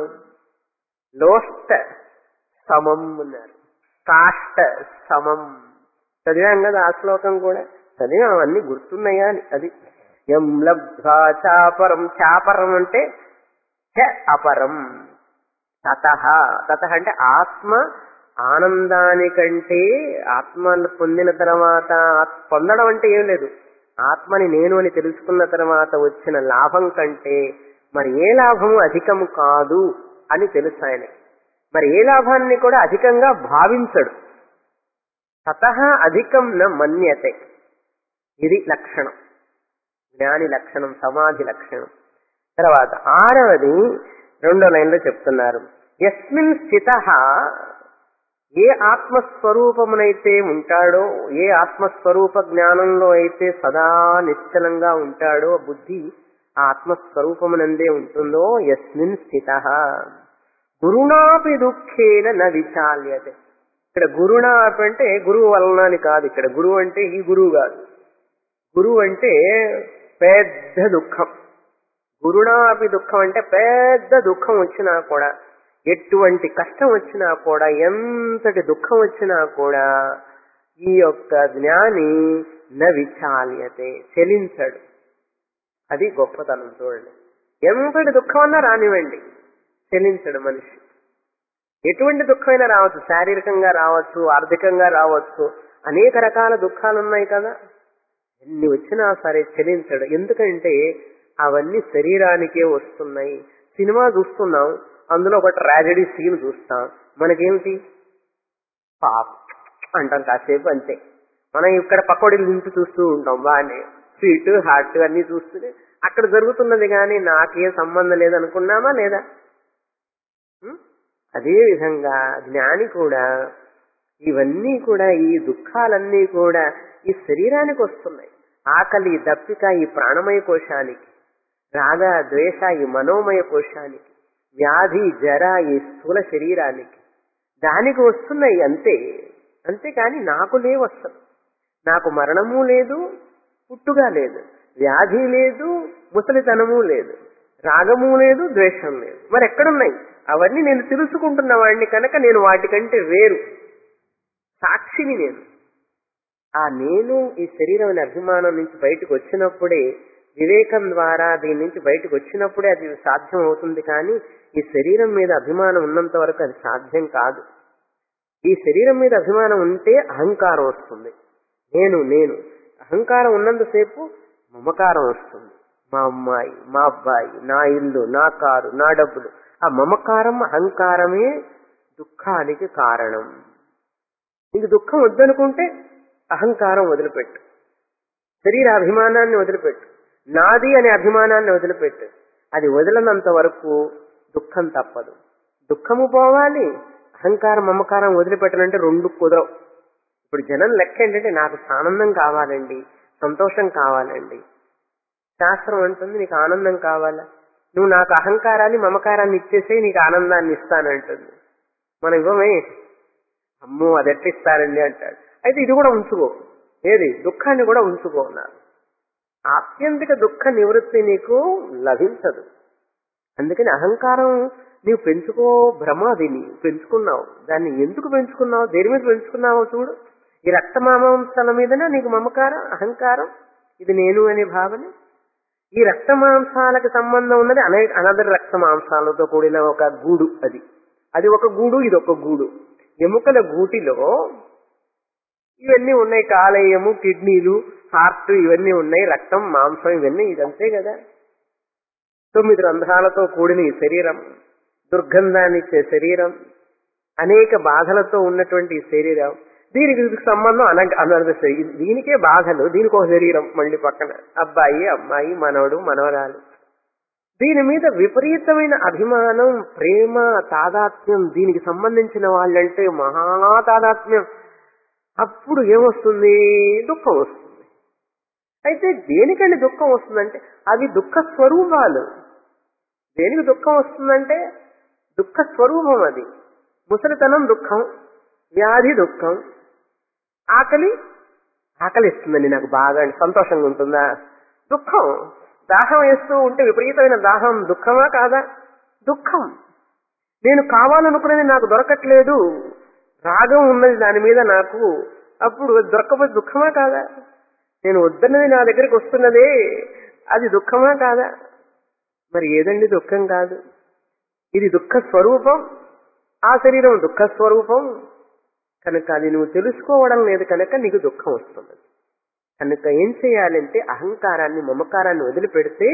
లోష్ట సమం అన్నారు, కాష్ట సమం. చదివాం కదా ఆ శ్లోకం కూడా, చదివాం, అవన్నీ గుర్తున్నాయా అని. అది ఎం లబ్ధ్వా చాపరం, చాపరం అంటే చ అపరం, తతః, తతః అంటే ఆత్మ ఆనందానికంటే ఆత్మను పొందిన తర్వాత పొందడం అంటే ఏం లేదు, ఆత్మని నేను అని తెలుసుకున్న తర్వాత వచ్చిన లాభం కంటే మరి ఏ లాభము అధికము కాదు అని తెలుసు ఆయన. మరి ఏ లాభాన్ని కూడా అధికంగా భావించడు. తతః అధికం న మన్యతే. ఇది లక్షణం, జ్ఞాని లక్షణం, సమాధి లక్షణం. తర్వాత ఆరవది రెండో లైన్లో చెప్తున్నారు, యస్మిన్ స్థితః, ఏ ఆత్మస్వరూపమునైతే ఉంటాడో, ఏ ఆత్మస్వరూప జ్ఞానంలో అయితే సదా నిశ్చలంగా ఉంటాడో బుద్ధి, ఆ ఆత్మస్వరూపమునందే ఉంటుందో, యస్మిన్ స్థితః గురుణాపి దుఃఖేన న విచాల్యతే. ఇక్కడ గురుణాపి అంటే గురువు వలన అని కాదు, ఇక్కడ గురువు అంటే ఈ గురువు కాదు, గురువు అంటే పెద్ద దుఃఖం. గురుణాపి దుఃఖం అంటే పెద్ద దుఃఖం వచ్చినా కూడా, ఎటువంటి కష్టం వచ్చినా కూడా, ఎంతటి దుఃఖం వచ్చినా కూడా ఈ యొక్క జ్ఞాని న విచాల్యతే, చెలించడు. అది గొప్పతనం చూడండి. ఎంతటి దుఃఖం అన్నా రానివ్వండి, చెలించడు మనిషి. ఎటువంటి దుఃఖమైనా రావచ్చు, శారీరకంగా రావచ్చు, ఆర్థికంగా రావచ్చు, అనేక రకాల దుఃఖాలు ఉన్నాయి కదా, ఎన్ని వచ్చినా సరే చెలించడు. ఎందుకంటే అవన్నీ శరీరానికే వస్తున్నాయి. సినిమా చూస్తున్నాం, అందులో ఒక ట్రాజెడీ సీన్ చూస్తాం, మనకేమిటి పాప్ అంటాం కాసేపు అంతే. మనం ఇక్కడ పకోడీలు తింటూ చూస్తూ ఉంటాం, బాగానే స్వీట్ హాట్ అన్ని చూస్తూనే అక్కడ జరుగుతున్నది కానీ నాకేం సంబంధం లేదనుకున్నామా లేదా? అదే విధంగా జ్ఞాని కూడా ఇవన్నీ కూడా, ఈ దుఃఖాలన్నీ కూడా ఈ శరీరానికి వస్తున్నాయి. ఆకలి దప్పిక ఈ ప్రాణమయ కోశానికి, రాగ ద్వేష ఈ మనోమయ కోశానికి, వ్యాధి జర ఈ స్థూల శరీరానికి, దానికి వస్తున్నాయి అంతే. అంతేకాని నాకు లేవు అసలు. నాకు మరణము లేదు, పుట్టుగా లేదు, వ్యాధి లేదు, ముసలితనము లేదు, రాగము లేదు, ద్వేషం లేదు. మరి ఎక్కడున్నాయి అవన్నీ? నేను తెలుసుకుంటున్న వాడిని కనుక నేను వాటికంటే వేరు, సాక్షిని నేను. ఆ నేను ఈ శరీరం అనే అభిమానం నుంచి బయటకు వచ్చినప్పుడే, వివేకం ద్వారా దీని నుంచి బయటకు వచ్చినప్పుడే అది సాధ్యం అవుతుంది. కానీ ఈ శరీరం మీద అభిమానం ఉన్నంత వరకు అది సాధ్యం కాదు. ఈ శరీరం మీద అభిమానం ఉంటే అహంకారం వస్తుంది. నేను నేను అహంకారం ఉన్నంతసేపు మమకారం వస్తుంది. మా అమ్మాయి, మా అబ్బాయి, నా ఇల్లు, నా కారు, నా డబ్బులు. ఆ మమకారం అహంకారమే దుఃఖానికి కారణం. నీకు దుఃఖం వద్దనుకుంటే అహంకారం వదిలిపెట్టు, శరీర అభిమానాన్ని వదిలిపెట్టు, నాది అనే అభిమానాన్ని వదిలిపెట్టు. అది వదిలినంత వరకు దుఃఖం తప్పదు. దుఃఖము పోవాలి, అహంకారం మమకారం వదిలిపెట్టాలంటే రెండు కుదరవు. ఇప్పుడు జనం లెక్క ఏంటంటే నాకు ఆనందం కావాలండి, సంతోషం కావాలండి. శాస్త్రం అంటుంది నీకు ఆనందం కావాలా, నువ్వు నాకు అహంకారాన్ని మమకారాన్ని ఇచ్చేసే నీకు ఆనందాన్ని ఇస్తానంటుంది. మనం ఇవ్వమే, అమ్మో అది ఎట్టిస్తారండి అంటాడు. అయితే ఇది కూడా ఉంచుకో, ఏది దుఃఖాన్ని కూడా ఉంచుకో అన్నారు. ఆత్యంతిక దుఃఖ నివృత్తి నీకు లభించదు. అందుకని అహంకారం నీవు పెంచుకో, భ్రమ అది నీవు పెంచుకున్నావు. దాన్ని ఎందుకు పెంచుకున్నావు, దేని మీద పెంచుకున్నావో చూడు. ఈ రక్తమాంసాల మీదనే నీకు మమకారం, అహంకారం, ఇది నేను అనే భావన. ఈ రక్త మాంసాలకు సంబంధం ఉన్నది అనే అనదర్ రక్త మాంసాలతో కూడిన ఒక గూడు, అది అది ఒక గూడు, ఇది ఒక గూడు. ఎముకల గూటిలో ఇవన్నీ ఉన్నాయి, కాలేయము, కిడ్నీలు, హార్ట్ ఇవన్నీ ఉన్నాయి, రక్తం, మాంసం ఇవన్నీ ఇదంతే కదా. తొమ్మిది రంధ్రాలతో కూడిన ఈ శరీరం, దుర్గంధాన్ని ఇచ్చే శరీరం, అనేక బాధలతో ఉన్నటువంటి ఈ శరీరం, దీనికి సంబంధం అన అనర్థ శరీరం. దీనికే బాధలు, దీనికి ఒక శరీరం మళ్ళీ పక్కన, అబ్బాయి అమ్మాయి మనవడు మనవరాలు. దీని మీద విపరీతమైన అభిమానం, ప్రేమ, తాదాత్మ్యం, దీనికి సంబంధించిన వాళ్ళంటే మహా తాదాత్మ్యం. అప్పుడు ఏమొస్తుంది, దుఃఖం వస్తుంది. అయితే దేనికంటే దుఃఖం వస్తుందంటే అవి దుఃఖ స్వరూపాలు. దేనికి దుఃఖం వస్తుందంటే దుఃఖ స్వరూపం. అది ముసలితనం దుఃఖం, వ్యాధి దుఃఖం, ఆకలి ఆకలి ఇస్తుందండి నాకు బాగా, సంతోషంగా ఉంటుందా, దుఃఖం. దాహం వేస్తూ ఉంటే విపరీతమైన దాహం దుఃఖమా కాదా, దుఃఖం. నేను కావాలనుకునేది నాకు దొరకట్లేదు, రాగం ఉన్నది దాని మీద నాకు, అప్పుడు దొరకకపోతే దుఃఖమా కాదా. నేను వద్దన్నది నా దగ్గరికి వస్తున్నదే, అది దుఃఖమా కాదా. మరి ఏదండి దుఃఖం కాదు, ఇది దుఃఖ స్వరూపం. ఆ శరీరం దుఃఖ స్వరూపం, కనుక అది నువ్వు తెలుసుకోవడం లేదు కనుక నీకు దుఃఖం వస్తుంది. కనుక ఏం చేయాలంటే అహంకారాన్ని మమకారాన్ని వదిలిపెడితే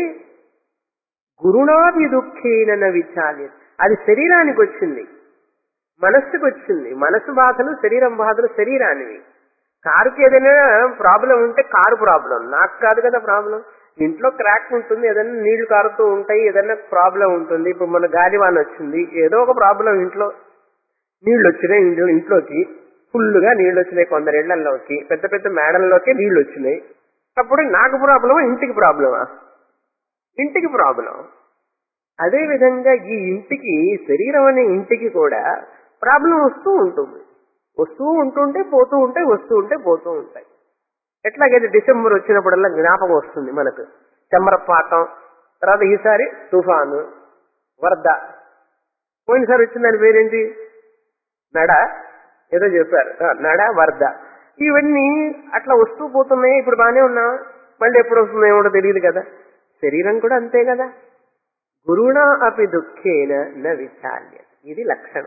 గురుణాభి దుఃఖేన విచాల్య. అది శరీరానికి వచ్చింది, మనస్సుకు వచ్చింది. మనసు బాధలు శరీరం బాధలు శరీరానివి. కారుకి ఏదైనా ప్రాబ్లం ఉంటే కారు ప్రాబ్లం, నాకు కాదు కదా ప్రాబ్లం. ఇంట్లో క్రాక్ ఉంటుంది, ఏదైనా నీళ్లు కారుతూ ఉంటాయి, ఏదైనా ప్రాబ్లం ఉంటుంది. ఇప్పుడు మన గాలివాన వచ్చింది, ఏదో ఒక ప్రాబ్లం. ఇంట్లో నీళ్లు వచ్చినాయి, ఇంట్లో ఇంట్లోకి ఫుల్గా నీళ్లు వచ్చినాయి, కొందరు ఇళ్లలోకి పెద్ద పెద్ద మేడల్లోకి నీళ్లు వచ్చినాయి. అప్పుడు నాకు ప్రాబ్లమా ఇంటికి ప్రాబ్లమా? ఇంటికి ప్రాబ్లం. అదే విధంగా ఈ ఇంటికి, శరీరం అనే ఇంటికి కూడా ప్రాబ్లం వస్తూ ఉంటుంది. వస్తూ ఉంటుంటే పోతూ ఉంటాయి, వస్తూ ఉంటే పోతూ ఉంటాయి. ఎట్లాగైతే డిసెంబర్ వచ్చినప్పుడల్లా జ్ఞాపకం వస్తుంది మనకు చమ్మరపాతం, తర్వాత ఈసారి తుఫాను, వరద. పోయినసారి వచ్చిన దాని పేరేంటి? నడ, ఏదో చెప్పారు, నడ వరద. ఇవన్నీ అట్లా వస్తూ పోతున్నాయి. ఇప్పుడు బాగానే ఉన్నా, మళ్ళీ ఎప్పుడు వస్తుందో ఏమో తెలియదు కదా. శరీరం కూడా అంతే కదా. గురుణ అపి దుఃఖేన న విచాల్య. ఇది లక్షణం.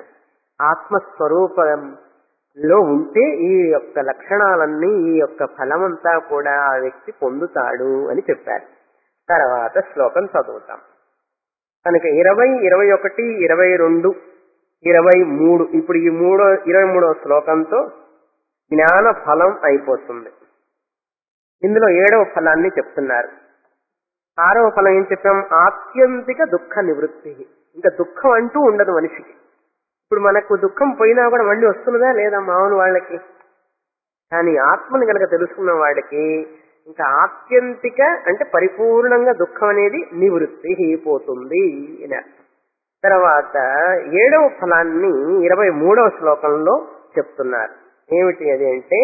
ఆత్మస్వరూపంలో ఉంటే ఈ యొక్క లక్షణాలన్నీ, ఈ యొక్క ఫలమంతా కూడా ఆ వ్యక్తి పొందుతాడు అని చెప్పారు. తర్వాత శ్లోకం చదువుతాం. కనుక ఇరవై ఇరవై ఒకటి ఇరవై రెండు ఇరవై మూడు ఇప్పుడు ఈ మూడో ఇరవై మూడో శ్లోకంతో జ్ఞాన ఫలం అయిపోతుంది. ఇందులో ఏడవ ఫలాన్ని చెప్తున్నారు. ఆరవ ఫలం ఏం చెప్పాం? ఆత్యంతిక దుఃఖ నివృత్తి. ఇంకా దుఃఖం అంటూ ఉండదు మనిషికి. ఇప్పుడు మనకు దుఃఖం పోయినా కూడా మళ్ళీ వస్తున్నదా లేదా మామూలు వాళ్ళకి? కానీ ఆత్మని కనుక తెలుసుకున్న వాడికి ఇంకా ఆత్యంతిక అంటే పరిపూర్ణంగా దుఃఖం అనేది నివృత్తి అయిపోతుంది అని అర్థం. తర్వాత ఏడవ ఫలాన్ని ఇరవై మూడవ శ్లోకంలో చెప్తున్నారు. ఏమిటి అది అంటే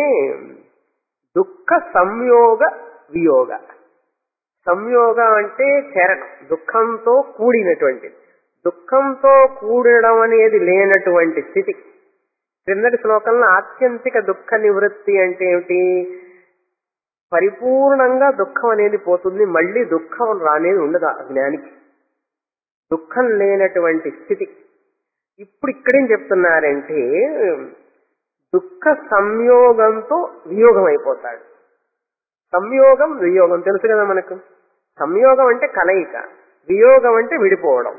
దుఃఖ సంయోగ వియోగ. సంయోగ అంటే చేరడం, దుఃఖంతో కూడినటువంటిది. దుఃఖంతో కూడడం అనేది లేనటువంటి స్థితి. క్రిందటి శ్లోకంలో ఆత్యంతిక దుఃఖ నివృత్తి అంటే ఏమిటి? పరిపూర్ణంగా దుఃఖం అనేది పోతుంది, మళ్ళీ దుఃఖం రానేది ఉండదు ఆ జ్ఞానికి. దుఃఖం లేనటువంటి స్థితి. ఇప్పుడు ఇక్కడేం చెప్తున్నారంటే దుఃఖ సంయోగంతో వియోగం అయిపోతాడు. సంయోగం వియోగం తెలుసు కదా మనకు. సంయోగం అంటే కలయిక, వియోగం అంటే విడిపోవడం.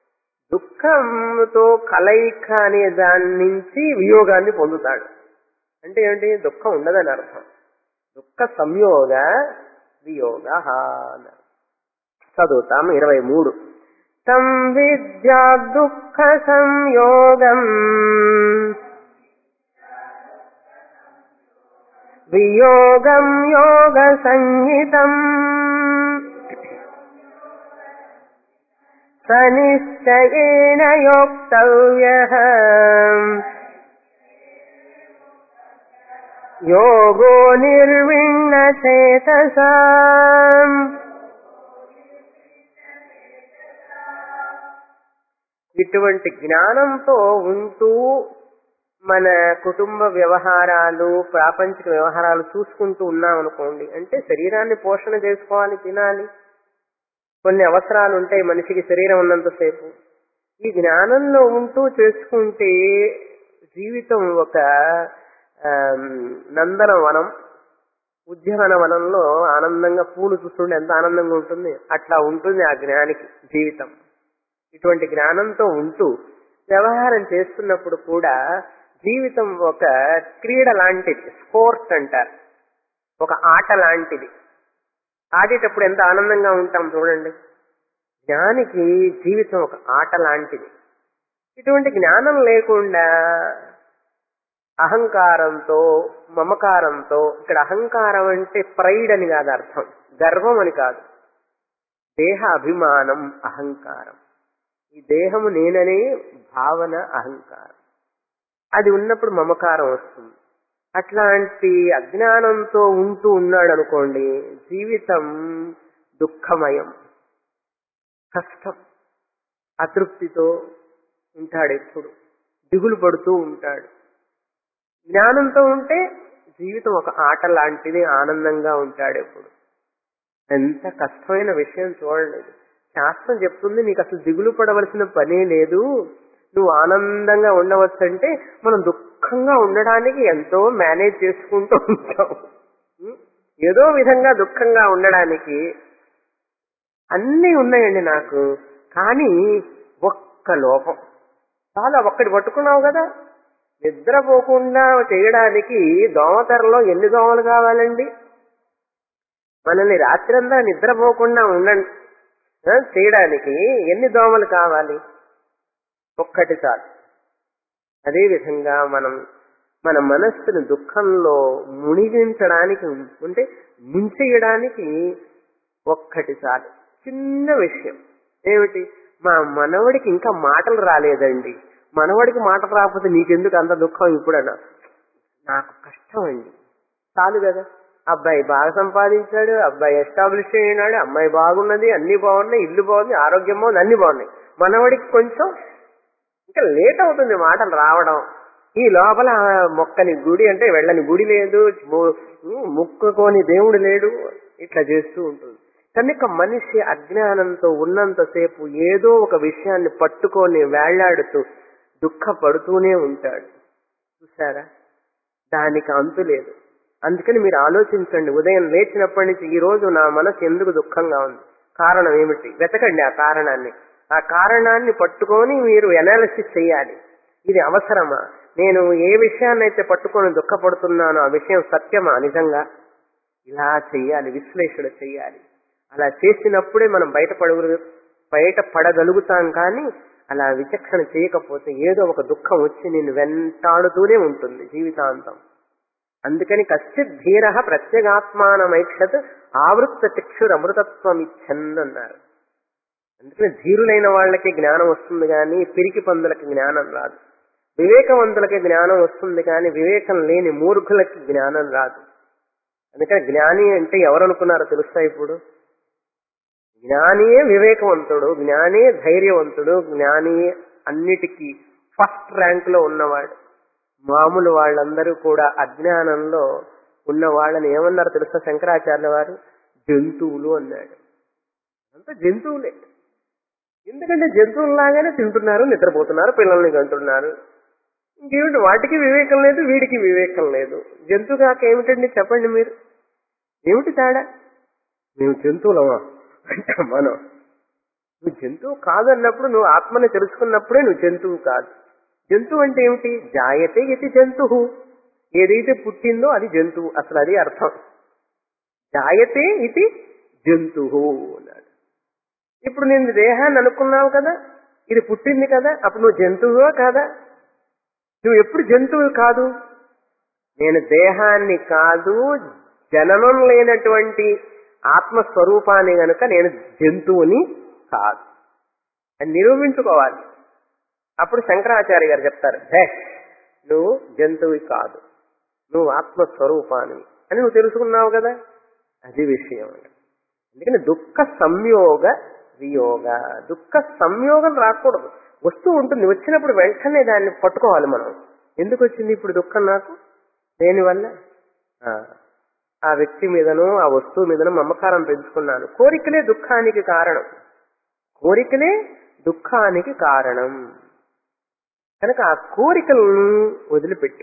దుఃఖంతో కలయిక అనే దాని నుంచి వియోగాన్ని పొందుతాడు. అంటే ఏంటి? దుఃఖం ఉండదని అర్థం. దుఃఖ సంయోగ వియోగ. చదువుతాం ఇరవై మూడు. తం విద్యా దుఃఖ సంయోగం వియోగం యోగ సంహితం సనిశ్చయేన యోక్తవ్యః యోగో నిర్విణ్ణ చేతసా. ఇటువంటి జ్ఞానంతో ఉంటూ మన కుటుంబ వ్యవహారాలు, ప్రాపంచిక వ్యవహారాలు చూసుకుంటూ ఉన్నాం అనుకోండి. అంటే శరీరాన్ని పోషణ చేసుకోవాలి, తినాలి, కొన్ని అవసరాలు ఉంటాయి మనిషికి శరీరం ఉన్నంతసేపు. ఈ జ్ఞానంలో ఉంటూ చేసుకుంటే జీవితం ఒక నందనవనం, ఉద్యాన వనంలో ఆనందంగా పూలు చూస్తుంటే ఎంత ఆనందంగా ఉంటుంది, అట్లా ఉంటుంది ఆ జ్ఞానికి జీవితం. ఇటువంటి జ్ఞానంతో ఉంటూ వ్యవహారం చేస్తున్నప్పుడు కూడా జీవితం ఒక క్రీడ లాంటిది, స్పోర్ట్స్ అంటారు, ఒక ఆట లాంటిది. ఆడేటప్పుడు ఎంత ఆనందంగా ఉంటాం చూడండి. జ్ఞానికి జీవితం ఒక ఆట లాంటిది. ఇటువంటి జ్ఞానం లేకుండా అహంకారంతో, మమకారంతో, ఇక్కడ అహంకారం అంటే ప్రైడ్ అని కాదు అర్థం, గర్వం అని కాదు, దేహ అభిమానం అహంకారం. ఈ దేహము నేననే భావన అహంకారం. అది ఉన్నప్పుడు మమకారం వస్తుంది. అట్లాంటి అజ్ఞానంతో ఉంటూ ఉన్నాడు అనుకోండి, జీవితం దుఃఖమయం, కష్టం, అతృప్తితో ఉంటాడు, ఎప్పుడు దిగులు పడుతూ ఉంటాడు. జ్ఞానంతో ఉంటే జీవితం ఒక ఆట లాంటిది, ఆనందంగా ఉంటాడు ఎప్పుడు. ఎంత కష్టమైన విషయం చూడండి. శాస్త్రం చెప్తుంది నీకు అసలు దిగులు పడవలసిన పనే లేదు, నువ్వు ఆనందంగా ఉండవచ్చు. అంటే మనం దుఃఖ దుఃఖంగా ఉండడానికి ఎంతో మేనేజ్ చేసుకుంటూ ఉంటాం. ఏదో విధంగా దుఃఖంగా ఉండడానికి అన్నీ ఉన్నాయండి నాకు. కానీ ఒక్క లోపం, చాలా ఒక్కటి పట్టుకున్నావు కదా. నిద్రపోకుండా చేయడానికి దోమతెరలో ఎన్ని దోమలు కావాలండి? మనల్ని రాత్రంతా నిద్రపోకుండా ఉండండి చేయడానికి ఎన్ని దోమలు కావాలి? ఒక్కటి చాలు. అదేవిధంగా మనం మన మనస్సును దుఃఖంలో మునిగించడానికి అంటే ముంచేయడానికి ఒక్కటి చాలు. చిన్న విషయం ఏమిటి? మా మనవడికి ఇంకా మాటలు రాలేదండి. మనవడికి మాటలు రాకపోతే నీకెందుకు అంత దుఃఖం ఇప్పుడన్నా? నాకు కష్టం అండి. చాలు కదా. అబ్బాయి బాగా సంపాదించాడు, అబ్బాయి ఎస్టాబ్లిష్ అయినాడు, అమ్మాయి బాగున్నది, అన్ని బాగున్నాయి, ఇల్లు బాగుంది, ఆరోగ్యం బాగుంది, అన్ని బాగున్నాయి. మనవడికి కొంచెం ఇంకా లేట్ అవుతుంది మాటలు రావడం. ఈ లోపల మొక్కని గుడి అంటే వెళ్ళని గుడి లేదు, ముక్కుకోని దేవుడు లేడు, ఇట్లా చేస్తూ ఉంటుంది. కనుక మనిషి అజ్ఞానంతో ఉన్నంతసేపు ఏదో ఒక విషయాన్ని పట్టుకొని వేళ్లాడుతూ దుఃఖపడుతూనే ఉంటాడు. చూసారా? దానికి అంతు లేదు. అందుకని మీరు ఆలోచించండి. ఉదయం లేచినప్పటి నుంచి ఈ రోజు నా మనసు ఎందుకు దుఃఖంగా ఉంది, కారణం ఏమిటి? వెతకండి ఆ కారణాన్ని. ఆ కారణాన్ని పట్టుకొని మీరు ఎనాలిసిస్ చేయాలి. ఇది అవసరమా? నేను ఏ విషయాన్నైతే పట్టుకొని దుఃఖపడుతున్నానో ఆ విషయం సత్యమా నిజంగా? ఇలా చెయ్యాలి, విశ్లేషణ చెయ్యాలి. అలా చేసినప్పుడే మనం బయటపడ బయటపడగలుగుతాం. కానీ అలా విచక్షణ చేయకపోతే ఏదో ఒక దుఃఖం వచ్చి నిన్ను వెంటాడుతూనే ఉంటుంది జీవితాంతం. అందుకని కశ్చిత్ ధీర ప్రత్యేగాత్మానమైక్షత్ ఆవృత్త చక్షురమృతత్వం ఇచ్చన్ అన్నారు. అందుకని ధీరులైన వాళ్ళకి జ్ఞానం వస్తుంది కానీ పిరికి పందులకి జ్ఞానం రాదు. వివేకవంతులకి జ్ఞానం వస్తుంది కానీ వివేకం లేని మూర్ఖులకి జ్ఞానం రాదు. అందుకని జ్ఞాని అంటే ఎవరనుకున్నారో తెలుసా? ఇప్పుడు జ్ఞానియే వివేకవంతుడు, జ్ఞానియే ధైర్యవంతుడు, జ్ఞానియే అన్నిటికీ ఫస్ట్ ర్యాంక్ లో ఉన్నవాడు. మామూలు వాళ్ళందరూ కూడా అజ్ఞానంలో ఉన్న వాళ్ళని ఏమన్నారు తెలుసా శంకరాచార్య వారు? జంతువులు అన్నాడు. అంత జంతువులే. ఎందుకంటే జంతువుల్లాగానే తింటున్నారు, నిద్రపోతున్నారు, పిల్లల్ని కంటున్నారు. ఇంకేమిటి? వాటికి వివేకం లేదు, వీడికి వివేకం లేదు. జంతువు కాక ఏమిటండి చెప్పండి మీరు? ఏమిటి తేడా? మేము జంతువులమా అంటే మనం నువ్వు జంతువు కాదన్నప్పుడు, నువ్వు ఆత్మని తెలుసుకున్నప్పుడే నువ్వు జంతువు కాదు. జంతువు అంటే ఏమిటి? జాయతే ఇది జంతువు. ఏదైతే పుట్టిందో అది జంతువు. అసలు అది అర్థం. జాయతే ఇది జంతువు అన్నాడు. ఇప్పుడు నేను దేహాన్ని అనుకున్నావు కదా, ఇది పుట్టింది కదా, అప్పుడు నువ్వు జంతువో కాదా? నువ్వు ఎప్పుడు జంతువు కాదు. నేను దేహాన్ని కాదు, జననం లేనటువంటి ఆత్మస్వరూపాన్ని గనుక నేను జంతువుని కాదు అని నిరూపించుకోవాలి. అప్పుడు శంకరాచార్య గారు చెప్తారు, హే నువ్వు జంతువు కాదు, నువ్వు ఆత్మస్వరూపాన్ని అని నువ్వు తెలుసుకున్నావు కదా, అది విషయం. అందుకని దుఃఖ సంయోగ వియోగ. దుఃఖ సంయోగం రాకూడదు. వస్తూ ఉంటుంది, వచ్చినప్పుడు వెంటనే దాన్ని పట్టుకోవాలి మనం. ఎందుకు వచ్చింది ఇప్పుడు దుఃఖం నాకు? దేనివల్ల? ఆ వ్యక్తి మీదనో ఆ వస్తువు మీదనో మమకారం పెంచుకున్నాను. కోరికలే దుఃఖానికి కారణం. కోరికలే దుఃఖానికి కారణం. కనుక ఆ కోరికలను వదిలిపెట్టు,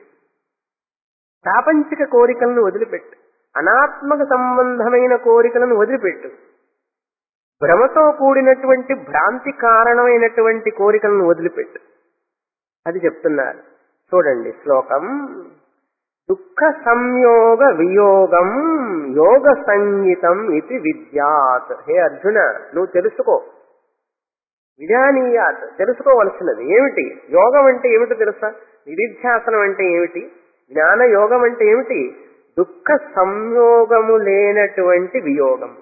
ప్రాపంచిక కోరికలను వదిలిపెట్టు, అనాత్మక సంబంధమైన కోరికలను వదిలిపెట్టు, భ్రమతో కూడినటువంటి భ్రాంతి కారణమైనటువంటి కోరికలను వదిలిపెట్టు. అది చెప్తున్నారు. చూడండి శ్లోకం. దుఃఖ సంయోగ వియోగం యోగ సంగీతం ఇది విద్యాత్. హే అర్జున, నువ్వు తెలుసుకో. విజానీయాత్, తెలుసుకోవలసినది ఏమిటి? యోగం అంటే ఏమిటో తెలుసా? నిధిధ్యాసనం అంటే ఏమిటి? జ్ఞాన యోగం అంటే ఏమిటి? దుఃఖ సంయోగము లేనటువంటి వియోగం.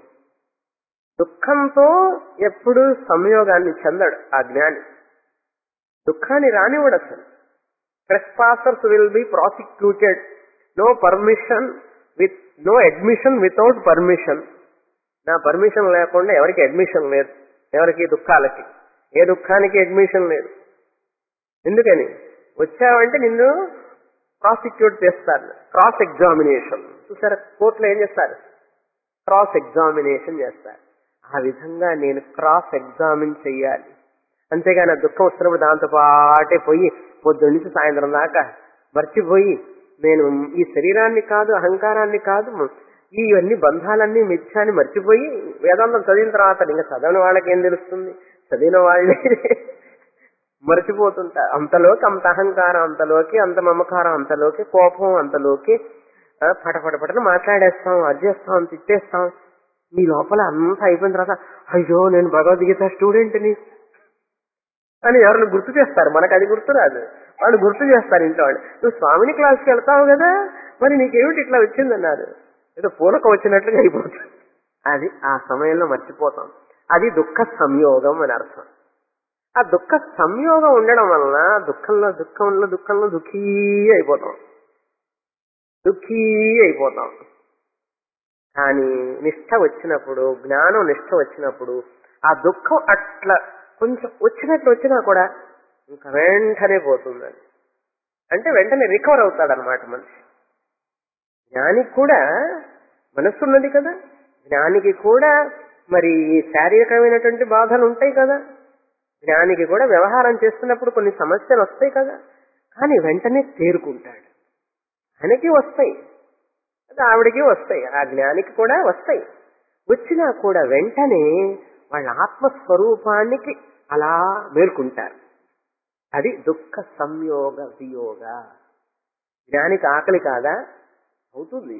దుఃఖంతో ఎప్పుడు సంయోగాన్ని చెందడు ఆ జ్ఞాని. దుఃఖాన్ని రానివ్వడు అసలు. Trespassers will be prosecuted. No permission with no admission without permission. నా పర్మిషన్ లేకుండా ఎవరికి అడ్మిషన్ లేదు. ఎవరికి? దుఃఖాలకి. ఏ దుఃఖానికి అడ్మిషన్ లేదు. ఎందుకని? వచ్చావంటే నిన్ను ప్రాసిక్యూట్ చేస్తారు. Cross examination. చూసారా కోర్టులో ఏం చేస్తారు? క్రాస్ ఎగ్జామినేషన్ చేస్తారు. ఆ విధంగా నేను క్రాస్ ఎగ్జామిన్ చెయ్యాలి. అంతేగాని దుఃఖం వస్తున్నప్పుడు దాంతో పాటే పోయి పొద్దున్న నుంచి సాయంత్రం దాకా మర్చిపోయి నేను ఈ శరీరాన్ని కాదు, అహంకారాన్ని కాదు, ఇవన్నీ బంధాలన్నీ మిథ్యాన్ని మర్చిపోయి వేదాంతం చదివిన తర్వాత ఇంకా చదవని వాళ్ళకి ఏం తెలుస్తుంది, చదివిన వాళ్ళే మర్చిపోతుంటారు. అంతలోకి అంత అహంకారం, అంతలోకి అంత మమకారం, అంతలోకి కోపం, అంతలోకి పటపటపటను మాట్లాడేస్తాం, అర్జేస్తాం, తిట్టేస్తాం. మీ లోపల అంతా అయిపోయిన తర్వాత అయ్యో నేను భగవద్గీత స్టూడెంట్ని అని ఎవరిని గుర్తు చేస్తారు. మనకు అది గుర్తు రాదు, వాళ్ళు గుర్తు చేస్తారు ఇంట్లో వాళ్ళు. నువ్వు స్వామిని క్లాస్కి వెళ్తావు కదా, మరి నీకేమిటి ఇట్లా వచ్చిందన్నారు. ఏదో పూనక వచ్చినట్లుగా అయిపోతుంది. అది ఆ సమయంలో మర్చిపోతాం. అది దుఃఖ సంయోగం అని అర్థం. ఆ దుఃఖ సంయోగం ఉండడం వలన దుఃఖంలో దుఃఖంలో దుఃఖంలో దుఃఖీ అయిపోతాం, దుఃఖీ అయిపోతాం. కానీ నిష్ఠ వచ్చినప్పుడు, జ్ఞానం నిష్ఠ వచ్చినప్పుడు ఆ దుఃఖం అట్లా కొంచెం వచ్చినట్టు వచ్చినా కూడా ఇంకా వెంటనే పోతుందని, అంటే వెంటనే రికవర్ అవుతాడనమాట మనిషి. జ్ఞానికి కూడా మనస్సు ఉన్నది కదా, జ్ఞానికి కూడా మరి శారీరకమైనటువంటి బాధలు ఉంటాయి కదా, జ్ఞానికి కూడా వ్యవహారం చేస్తున్నప్పుడు కొన్ని సమస్యలు వస్తాయి కదా, కానీ వెంటనే తేరుకుంటాడు. ఆయనకి వస్తాయి, ఆవిడికి వస్తాయి, ఆ జ్ఞానికి కూడా వస్తాయి. వచ్చినా కూడా వెంటనే వాళ్ళ ఆత్మస్వరూపానికి అలా మేల్కుంటారు. అది దుఃఖ సంయోగ వియోగ. జ్ఞానికి ఆకలి కాదా? అవుతుంది.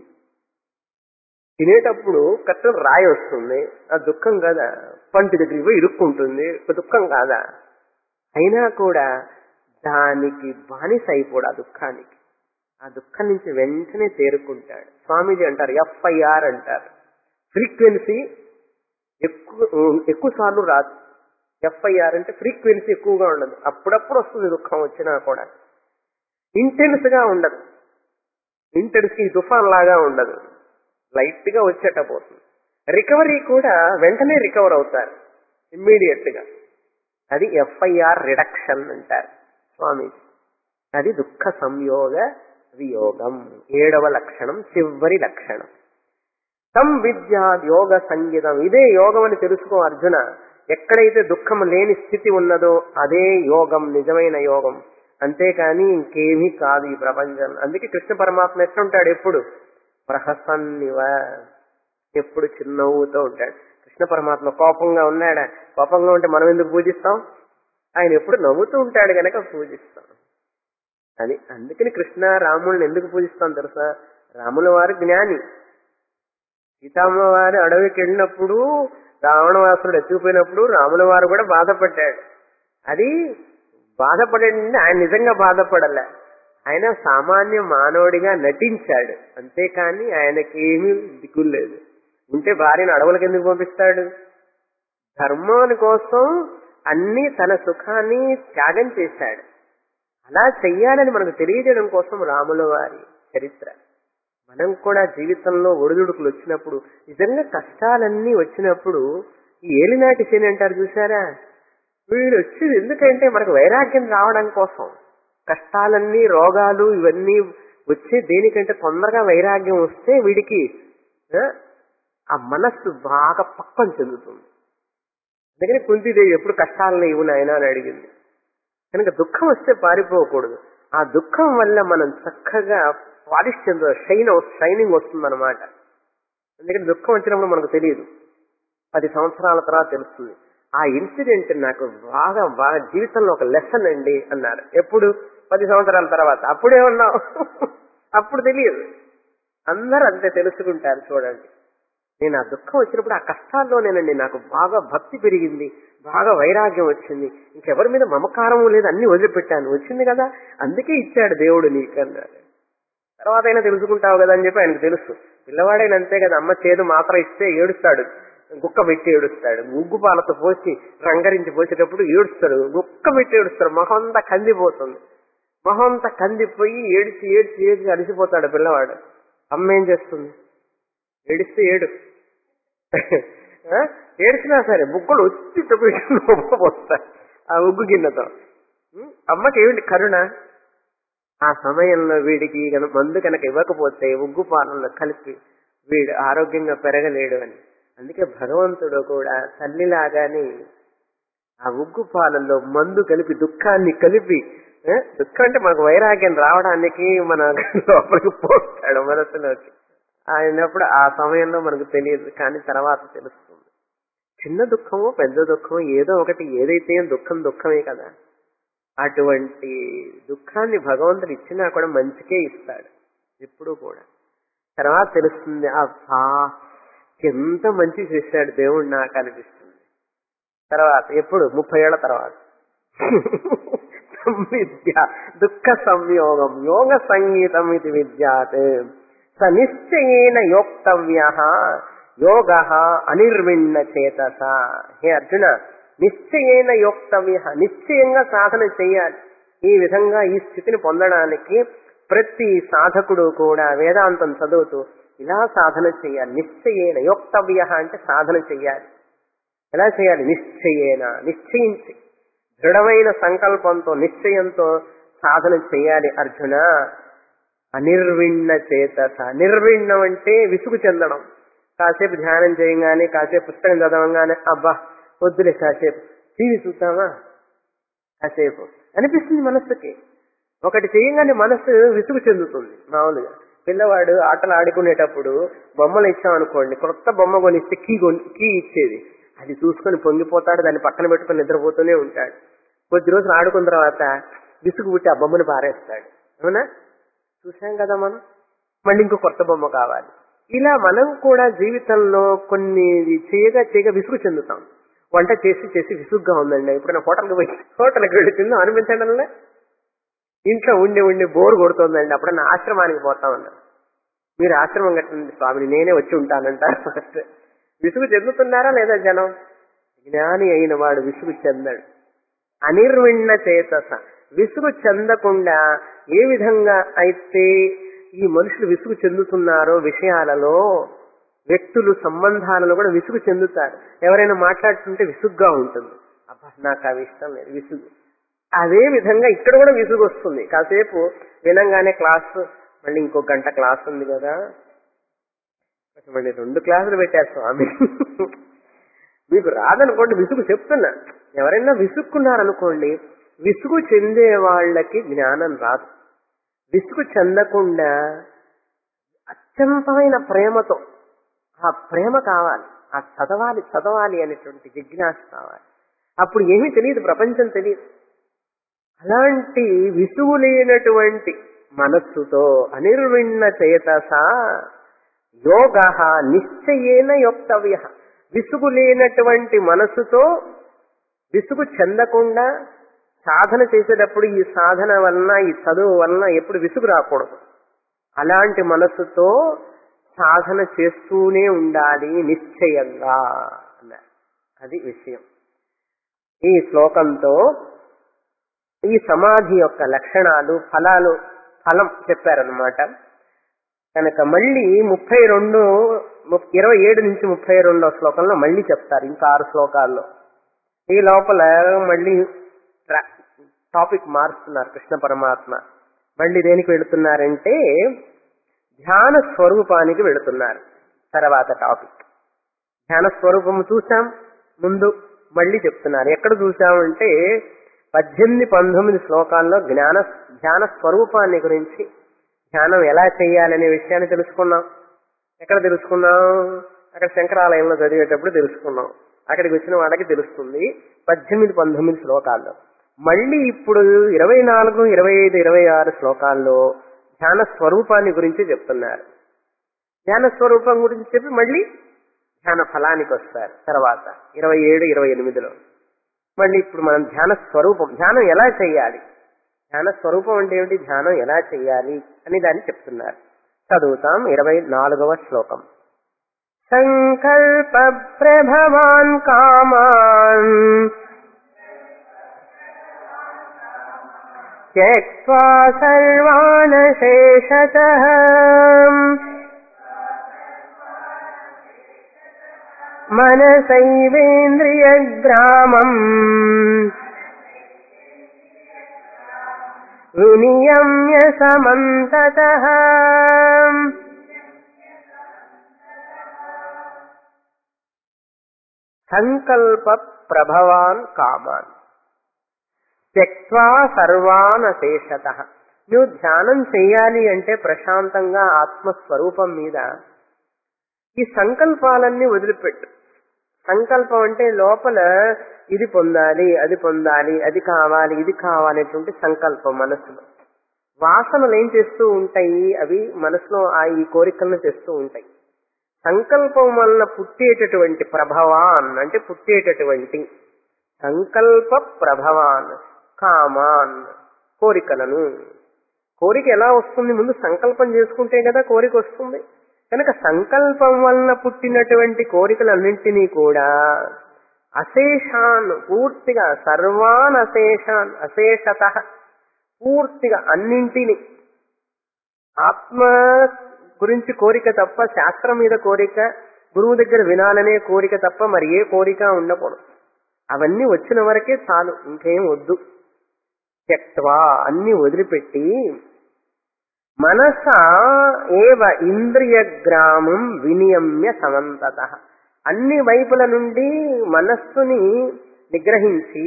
తినేటప్పుడు కట్టం రాయి వస్తుంది, ఆ దుఃఖం కాదా? పంటి దగ్గరికి పోయి ఇరుక్కుంటుంది, దుఃఖం కాదా? అయినా కూడా దానికి బానిస అయిపోడు ఆ దుఃఖానికి. ఆ దుఃఖం నుంచి వెంటనే తేరుకుంటాడు. స్వామీజీ అంటారు ఎఫ్ఐఆర్ అంటారు, ఫ్రీక్వెన్సీ ఎక్కువ ఎక్కువ సార్లు రాదు. ఎఫ్ఐఆర్ అంటే ఫ్రీక్వెన్సీ ఎక్కువగా ఉండదు, అప్పుడప్పుడు వస్తుంది దుఃఖం వచ్చినా కూడా. ఇంటెన్స్ గా ఉండదు, ఇంటెన్స్ కి తుఫాన్ లాగా ఉండదు, లైట్ గా వచ్చేట పోతుంది. రికవరీ కూడా వెంటనే రికవర్ అవుతారు ఇమ్మీడియట్ గా. అది ఎఫ్ఐఆర్ రిడక్షన్ అంటారు స్వామీజీ. అది దుఃఖ సంయోగ వియోగం, ఏడవ లక్షణం, చివరి లక్షణం. తం విద్యా యోగ సంగీతం. ఇదే యోగం అని తెలుసుకో అర్జున. ఎక్కడైతే దుఃఖం లేని స్థితి ఉన్నదో అదే యోగం, నిజమైన యోగం. అంతేకాని ఇంకేమీ కాదు ఈ ప్రపంచం. అందుకే కృష్ణ పరమాత్మ ఎట్లుంటాడు? ఎప్పుడు ప్రహసన్నివ, ఎప్పుడు చిరునవ్వుతో ఉంటాడు. కృష్ణ పరమాత్మ కోపంగా ఉన్నాడా? కోపంగా ఉంటే మనం ఎందుకు పూజిస్తాం? ఆయన ఎప్పుడు నవ్వుతూ ఉంటాడు కనుక పూజిస్తాం. అది అందుకని కృష్ణ రాముల్ని ఎందుకు పూజిస్తాం తెలుసా? రాముల వారు జ్ఞాని. సీతమ్మ వారు అడవికి వెళ్ళినప్పుడు రావణవాసుడు ఎత్తుకుపోయినప్పుడు రాముల వారు కూడా బాధపడ్డాడు. అది బాధపడండి, ఆయన నిజంగా బాధపడలే, ఆయన సామాన్య మానవుడిగా నటించాడు. అంతేకాని ఆయనకేమీ దిగులేదు. ఉంటే భార్యను అడవులకు ఎందుకు పంపిస్తాడు? ధర్మాని కోసం అన్ని తన సుఖాన్ని త్యాగం చేశాడు. అలా చెయ్యాలని మనకు తెలియజేయడం కోసం రాముల వారి చరిత్ర. మనం కూడా జీవితంలో ఒడిదుడుకులు వచ్చినప్పుడు, నిజంగా కష్టాలన్నీ వచ్చినప్పుడు ఈ ఏలినాటి శని అంటారు చూసారా, వీడు వచ్చేది ఎందుకంటే మనకు వైరాగ్యం రావడం కోసం. కష్టాలన్నీ, రోగాలు ఇవన్నీ వచ్చే దేనికంటే తొందరగా వైరాగ్యం వస్తే వీడికి ఆ మనస్సు బాగా పక్కన చెందుతుంది. అందుకని కుంతీదేవి ఎప్పుడు కష్టాలను ఇవ్వు నాయనా అని అడిగింది. కనుక దుఃఖం వస్తే పారిపోకూడదు. ఆ దుఃఖం వల్ల మనం చక్కగా పాలిష్ చెందు షైన్ షైనింగ్ వస్తుంది అనమాట. అందుకని దుఃఖం వచ్చినప్పుడు మనకు తెలియదు, పది సంవత్సరాల తర్వాత తెలుస్తుంది. ఆ ఇన్సిడెంట్ నాకు బాగా బాగా జీవితంలో ఒక లెసన్ అండి అన్నారు. ఎప్పుడు? పది సంవత్సరాల తర్వాత. అప్పుడే ఉన్నావు, అప్పుడు తెలియదు. అందరూ అంతే తెలుసుకుంటారు. చూడండి, నేను ఆ దుఃఖం వచ్చినప్పుడు ఆ కష్టాల్లోనేనండి నాకు బాగా భక్తి పెరిగింది, బాగా వైరాగ్యం వచ్చింది, ఇంకెవరి మీద మమకారం లేదు, అన్ని వదిలిపెట్టాను. వచ్చింది కదా, అందుకే ఇచ్చాడు దేవుడు నీకు అన్నాడు. తర్వాత అయినా తెలుసుకుంటావు కదా అని చెప్పి ఆయనకు తెలుసు. పిల్లవాడైనా అంతే కదా, అమ్మ చేదు మాత్రం ఇస్తే ఏడుస్తాడు, గుక్క పెట్టి ఏడుస్తాడు. ముగ్గు పాలతో పోసి రంగరించి పోసేటప్పుడు ఏడుస్తాడు, గుక్క పెట్టి ఏడుస్తాడు. మొహం అంతా కందిపోతుంది, మొహం అంతా కందిపోయి ఏడిచి ఏడ్చి ఏడ్చి అలిసిపోతాడు పిల్లవాడు. అమ్మ ఏం చేస్తుంది? ఏడిస్తే ఏడు, ఏడ్చినా సరే బుగ్గలు వచ్చి పోస్తాడు ఆ ఉగ్గు గిన్నెతో. అమ్మకి ఏమిటి కరుణ? ఆ సమయంలో వీడికి మందు కనుక ఇవ్వకపోతే ఉగ్గు పాలనలో కలిపి వీడు ఆరోగ్యంగా పెరగలేడు అని. అందుకే భగవంతుడు కూడా తల్లిలాగానే ఆ ఉగ్గు పాలల్లో మందు కలిపి దుఃఖాన్ని కలిపి ఏ? దుఃఖం అంటే మనకు వైరాగ్యం రావడానికి మన లోపలికి పోస్తాడు మనసులోకి. అయినప్పుడు ఆ సమయంలో మనకు తెలియదు, కానీ తర్వాత తెలుస్తుంది. చిన్న దుఃఖమో పెద్ద దుఃఖమో ఏదో ఒకటి, ఏదైతే దుఃఖం దుఃఖమే కదా. అటువంటి దుఃఖాన్ని భగవంతుడు ఇచ్చినా కూడా మంచికే ఇస్తాడు ఎప్పుడు కూడా. తర్వాత తెలుస్తుంది, అబ్బా ఎంత మంచి చేశాడు దేవుడు నాకు అనిపిస్తుంది. తర్వాత ఎప్పుడు ముప్పై ఏళ్ల తర్వాత విద్య దుఃఖ సంయోగం యోగ సంగీతం ఇది విద్యాత్ స నిశ్చయేన యోక్తవ్య యోగ అనిర్విణ్ణ చేతస. హే అర్జున, నిశ్చయేన యోక్తవ్య, నిశ్చయంగా సాధన చేయాలి. ఈ విధంగా ఈ స్థితిని పొందడానికి ప్రతి సాధకుడు కూడా వేదాంతం చదువుతూ ఇలా సాధన చేయాలి. నిశ్చయేన యోక్తవ్య అంటే సాధన చెయ్యాలి. ఎలా చేయాలి? నిశ్చయేన, నిశ్చయించి దృఢమైన సంకల్పంతో నిశ్చయంతో సాధన చేయాలి అర్జున. అనిర్విణ్ణ చేతస, నిర్విణ్ణం అంటే విసుగు చెందడం. కాసేపు ధ్యానం చేయగానే, కాసేపు పుస్తకం చదవంగానే అబ్బా వద్దులే కాసేపు టీవీ చూద్దామా కాసేపు అనిపిస్తుంది మనస్సుకి. ఒకటి చేయగానే మనస్సు విసుగు చెందుతుంది. మామూలుగా పిల్లవాడు ఆటలు ఆడుకునేటప్పుడు బొమ్మలు ఇచ్చామనుకోండి, కొత్త బొమ్మ కొనిస్తే కీ కీ ఇచ్చేది, అది చూసుకొని పొంగిపోతాడు, దాన్ని పక్కన పెట్టుకుని నిద్రపోతూనే ఉంటాడు. కొద్ది రోజులు ఆడుకున్న తర్వాత విసుగు పుట్టి ఆ బొమ్మను పారేస్తాడు. అవునా? చూసాం కదా మనం, మళ్ళీ ఇంకో కొత్త బొమ్మ కావాలి. ఇలా మనం కూడా జీవితంలో కొన్ని చేయగా చేయగా విసుగు చెందుతాం. వంట చేసి చేసి విసుగ్గా ఉందండి, ఇప్పుడు నా హోటల్కి పోయి హోటల్కి వెళ్ళి తిందాం అనిపించడంలే. ఇంట్లో ఉండి ఉండి బోరు కొడుతుందండి, అప్పుడు నా ఆశ్రమానికి పోతామన్నా. మీరు ఆశ్రమం కట్టండి స్వామిని, నేనే వచ్చి ఉంటానంటారు. ఫస్ట్ విసుగు చెందుతున్నారా లేదా జనం? జ్ఞాని అయిన వాడు విసుగు చెందడు. అనిర్విణ్ణ చేతస, విసుగు చెందకుండా ఏ విధంగా అయితే ఈ మనుషులు విసుగు చెందుతున్నారో విషయాలలో, వ్యక్తులు సంబంధాలలో కూడా విసుగు చెందుతారు. ఎవరైనా మాట్లాడుతుంటే విసుగ్గా ఉంటుంది, అబ్బా నాకు అవి ఇష్టం లేదు, విసుగు. అదే విధంగా ఇక్కడ కూడా విసుగు వస్తుంది. కాసేపు వినంగానే క్లాస్, మళ్ళీ ఇంకో గంట క్లాస్ ఉంది కదా, మళ్ళీ రెండు క్లాసులు పెట్టారు స్వామి. మీకు రాదనుకోండి, విసుగు చెప్తున్నా. ఎవరైనా విసుక్కున్నారనుకోండి, విసుగు చెందే వాళ్ళకి జ్ఞానం రాదు. విసుగు చెందకుండా అత్యంతమైన ప్రేమతో, ఆ ప్రేమ కావాలి, ఆ చదవాలి చదవాలి అనేటువంటి జిజ్ఞాస కావాలి. అప్పుడు ఏమీ తెలియదు, ప్రపంచం తెలియదు. అలాంటి విసుగు లేనటువంటి మనస్సుతో అనిర్విణ్ణ చేతస యోగ నిశ్చయేన యోక్తవ్య, విసుగు లేనటువంటి మనస్సుతో విసుగు చెందకుండా సాధన చేసేటప్పుడు ఈ సాధన వలన, ఈ చదువు వలన ఎప్పుడు విసుగు రాకూడదు. అలాంటి మనస్సుతో సాధన చేస్తూనే ఉండాలి నిశ్చయంగా అన్నారు. అది విషయం. ఈ శ్లోకంతో ఈ సమాధి యొక్క లక్షణాలు, ఫలాలు, ఫలం చెప్పారనమాట. కనుక మళ్ళీ ముప్పై రెండు ఇరవై ఏడు నుంచి ముప్పై రెండో శ్లోకంలో మళ్ళీ చెప్తారు, ఇంకా ఆరు శ్లోకాల్లో. ఈ లోపల మళ్ళీ టాపిక్ మారుస్తున్నారు కృష్ణ పరమాత్మ. మళ్ళీ దేనికి వెళుతున్నారంటే ధ్యాన స్వరూపానికి వెళుతున్నారు. తర్వాత టాపిక్ ధ్యాన స్వరూపము చూసాం ముందు, మళ్ళీ చెప్తున్నారు. ఎక్కడ చూసామంటే పద్దెనిమిది పంతొమ్మిది శ్లోకాల్లో జ్ఞాన ధ్యాన స్వరూపాన్ని గురించి, ధ్యానం ఎలా చేయాలనే విషయాన్ని తెలుసుకున్నాం. ఎక్కడ తెలుసుకున్నాం? అక్కడ శంకరాలయంలో చదివేటప్పుడు తెలుసుకున్నాం. అక్కడికి వచ్చిన వాళ్ళకి తెలుస్తుంది పద్దెనిమిది పంతొమ్మిది శ్లోకాల్లో. మళ్ళీ ఇప్పుడు ఇరవై నాలుగు ఇరవై ఐదు ఇరవై ఆరు శ్లోకాల్లో ధ్యాన స్వరూపాన్ని గురించి చెప్తున్నారు. ధ్యాన స్వరూపం గురించి చెప్పి మళ్ళీ ధ్యాన ఫలానికి వస్తారు. తర్వాత ఇరవై ఏడు ఇరవై ఎనిమిదిలో మళ్ళీ ఇప్పుడు మనం ధ్యాన స్వరూపం, ధ్యానం ఎలా చేయాలి, ధ్యాన స్వరూపం అంటే ఏమిటి, ధ్యానం ఎలా చేయాలి అని దాన్ని చెప్తున్నారు. చదువుతాం ఇరవై నాలుగవ శ్లోకం. సంకల్ప ప్రభవాన్ కామాన్ త్యక్త్వా సర్వాన్ శేషతః మనసైవేంద్రియగ్రామం వినియమ్య సమంతతః సంకల్ప ప్రభవాన్ కామాన్. త్యక్వా సర్వాన్ అశేషత. నువ్వు ధ్యానం చెయ్యాలి అంటే ప్రశాంతంగా ఆత్మస్వరూపం మీద ఈ సంకల్పాలన్నీ వదిలిపెట్టు. సంకల్పం అంటే లోపల ఇది పొందాలి, అది పొందాలి, అది కావాలి, ఇది కావాలనేటువంటి సంకల్పం మనసులో. వాసనలు ఏం చేస్తూ ఉంటాయి, అవి మనసులో ఆ ఈ కోరికలను చేస్తూ ఉంటాయి. సంకల్పం వలన పుట్టేటటువంటి ప్రభవాన్ అంటే పుట్టేటటువంటి సంకల్ప ప్రభవాన్ కామాన్ కోరికలను. కోరిక ఎలా వస్తుంది? ముందు సంకల్పం చేసుకుంటే కదా కోరిక వస్తుంది. కనుక సంకల్పం వలన పుట్టినటువంటి కోరికలన్నింటినీ కూడా అశేషాన్ పూర్తిగా సర్వాన్ అశేషాన్ అశేషత పూర్తిగా అన్నింటిని ఆత్మ గురించి కోరిక తప్ప, శాస్త్రం మీద కోరిక, గురువు దగ్గర వినాలనే కోరిక తప్ప మరి ఏ కోరిక ఉండకూడదు. అవన్నీ వచ్చిన వరకే చాలు, ఇంకేం వద్దు. త్యక్వా అన్ని వదిలిపెట్టి మనస ఏవ ఇంద్రియగ్రామం వినియమ్య సమంతత అన్ని వైపుల నుండి మనస్సుని నిగ్రహించి,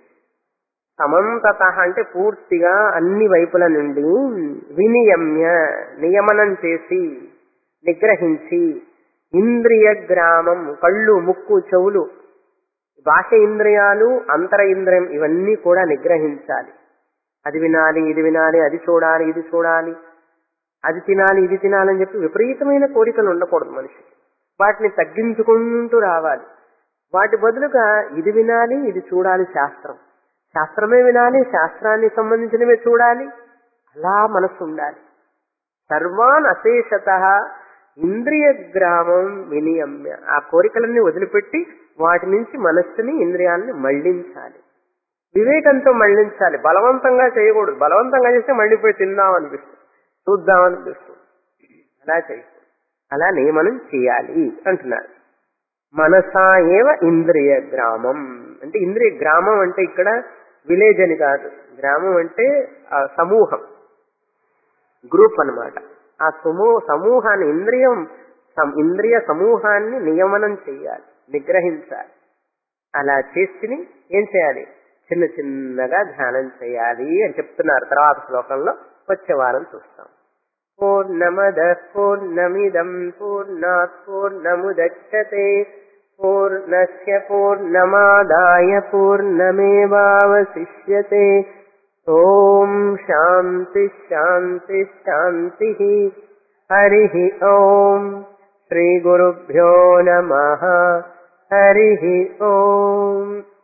సమంతత అంటే పూర్తిగా అన్ని వైపుల నుండి వినియమ్య నియమనం చేసి నిగ్రహించి, ఇంద్రియ గ్రామం కళ్ళు ముక్కు చెవులు బాహ్య ఇంద్రియాలు అంతర ఇంద్రియం ఇవన్నీ కూడా నిగ్రహించాలి. అది వినాలి, ఇది వినాలి, అది చూడాలి, ఇది చూడాలి, అది తినాలి, ఇది తినాలని చెప్పి విపరీతమైన కోరికలు ఉండకూడదు మనిషికి. వాటిని తగ్గించుకుంటూ రావాలి. వాటి బదులుగా ఇది వినాలి, ఇది చూడాలి, శాస్త్రం శాస్త్రమే వినాలి, శాస్త్రానికి సంబంధించినవే చూడాలి, అలా మనసు ఉండాలి. సర్వాన్ అశేషత ఇంద్రియ గ్రామం వినియమ్య ఆ కోరికలన్నీ వదిలిపెట్టి వాటి నుంచి మనస్సుని ఇంద్రియాలని మళ్లించాలి. వివేకంతో మళ్లించాలి, బలవంతంగా చేయకూడదు. బలవంతంగా చేస్తే మళ్ళీపోయి తిందామనిపిస్తుంది, చూద్దామనిపిస్తుంది. అలా చేయకూడదు, అలా నియమనం చేయాలి అంటున్నారు. మనసా ఏవ ఇంద్రియ గ్రామం అంటే ఇంద్రియ గ్రామం అంటే ఇక్కడ విలేజ్ అని కాదు, గ్రామం అంటే ఆ సమూహం, గ్రూప్ అన్నమాట. ఆ సమూ సమూహాన్ని ఇంద్రియం ఇంద్రియ సమూహాన్ని నియమనం చేయాలి, నిగ్రహించాలి. అలా చేసి ఏం చేయాలి? చిన్న చిన్నగా ధ్యానం చేయాలి అని చెప్తున్నారు. తర్వాత శ్లోకంలో వచ్చే వారం చూస్తాం. పూర్ణమద పూర్ణమిదం పూర్ణాత్ పూర్ణముదచ్యతే పూర్ణస్య పూర్ణమాదాయ పూర్ణమేవావశిష్యతే. ఓం శాంతి శాంతి శాంతి. హరి ఓం. శ్రీ గురుభ్యో నమః. హరి ఓం.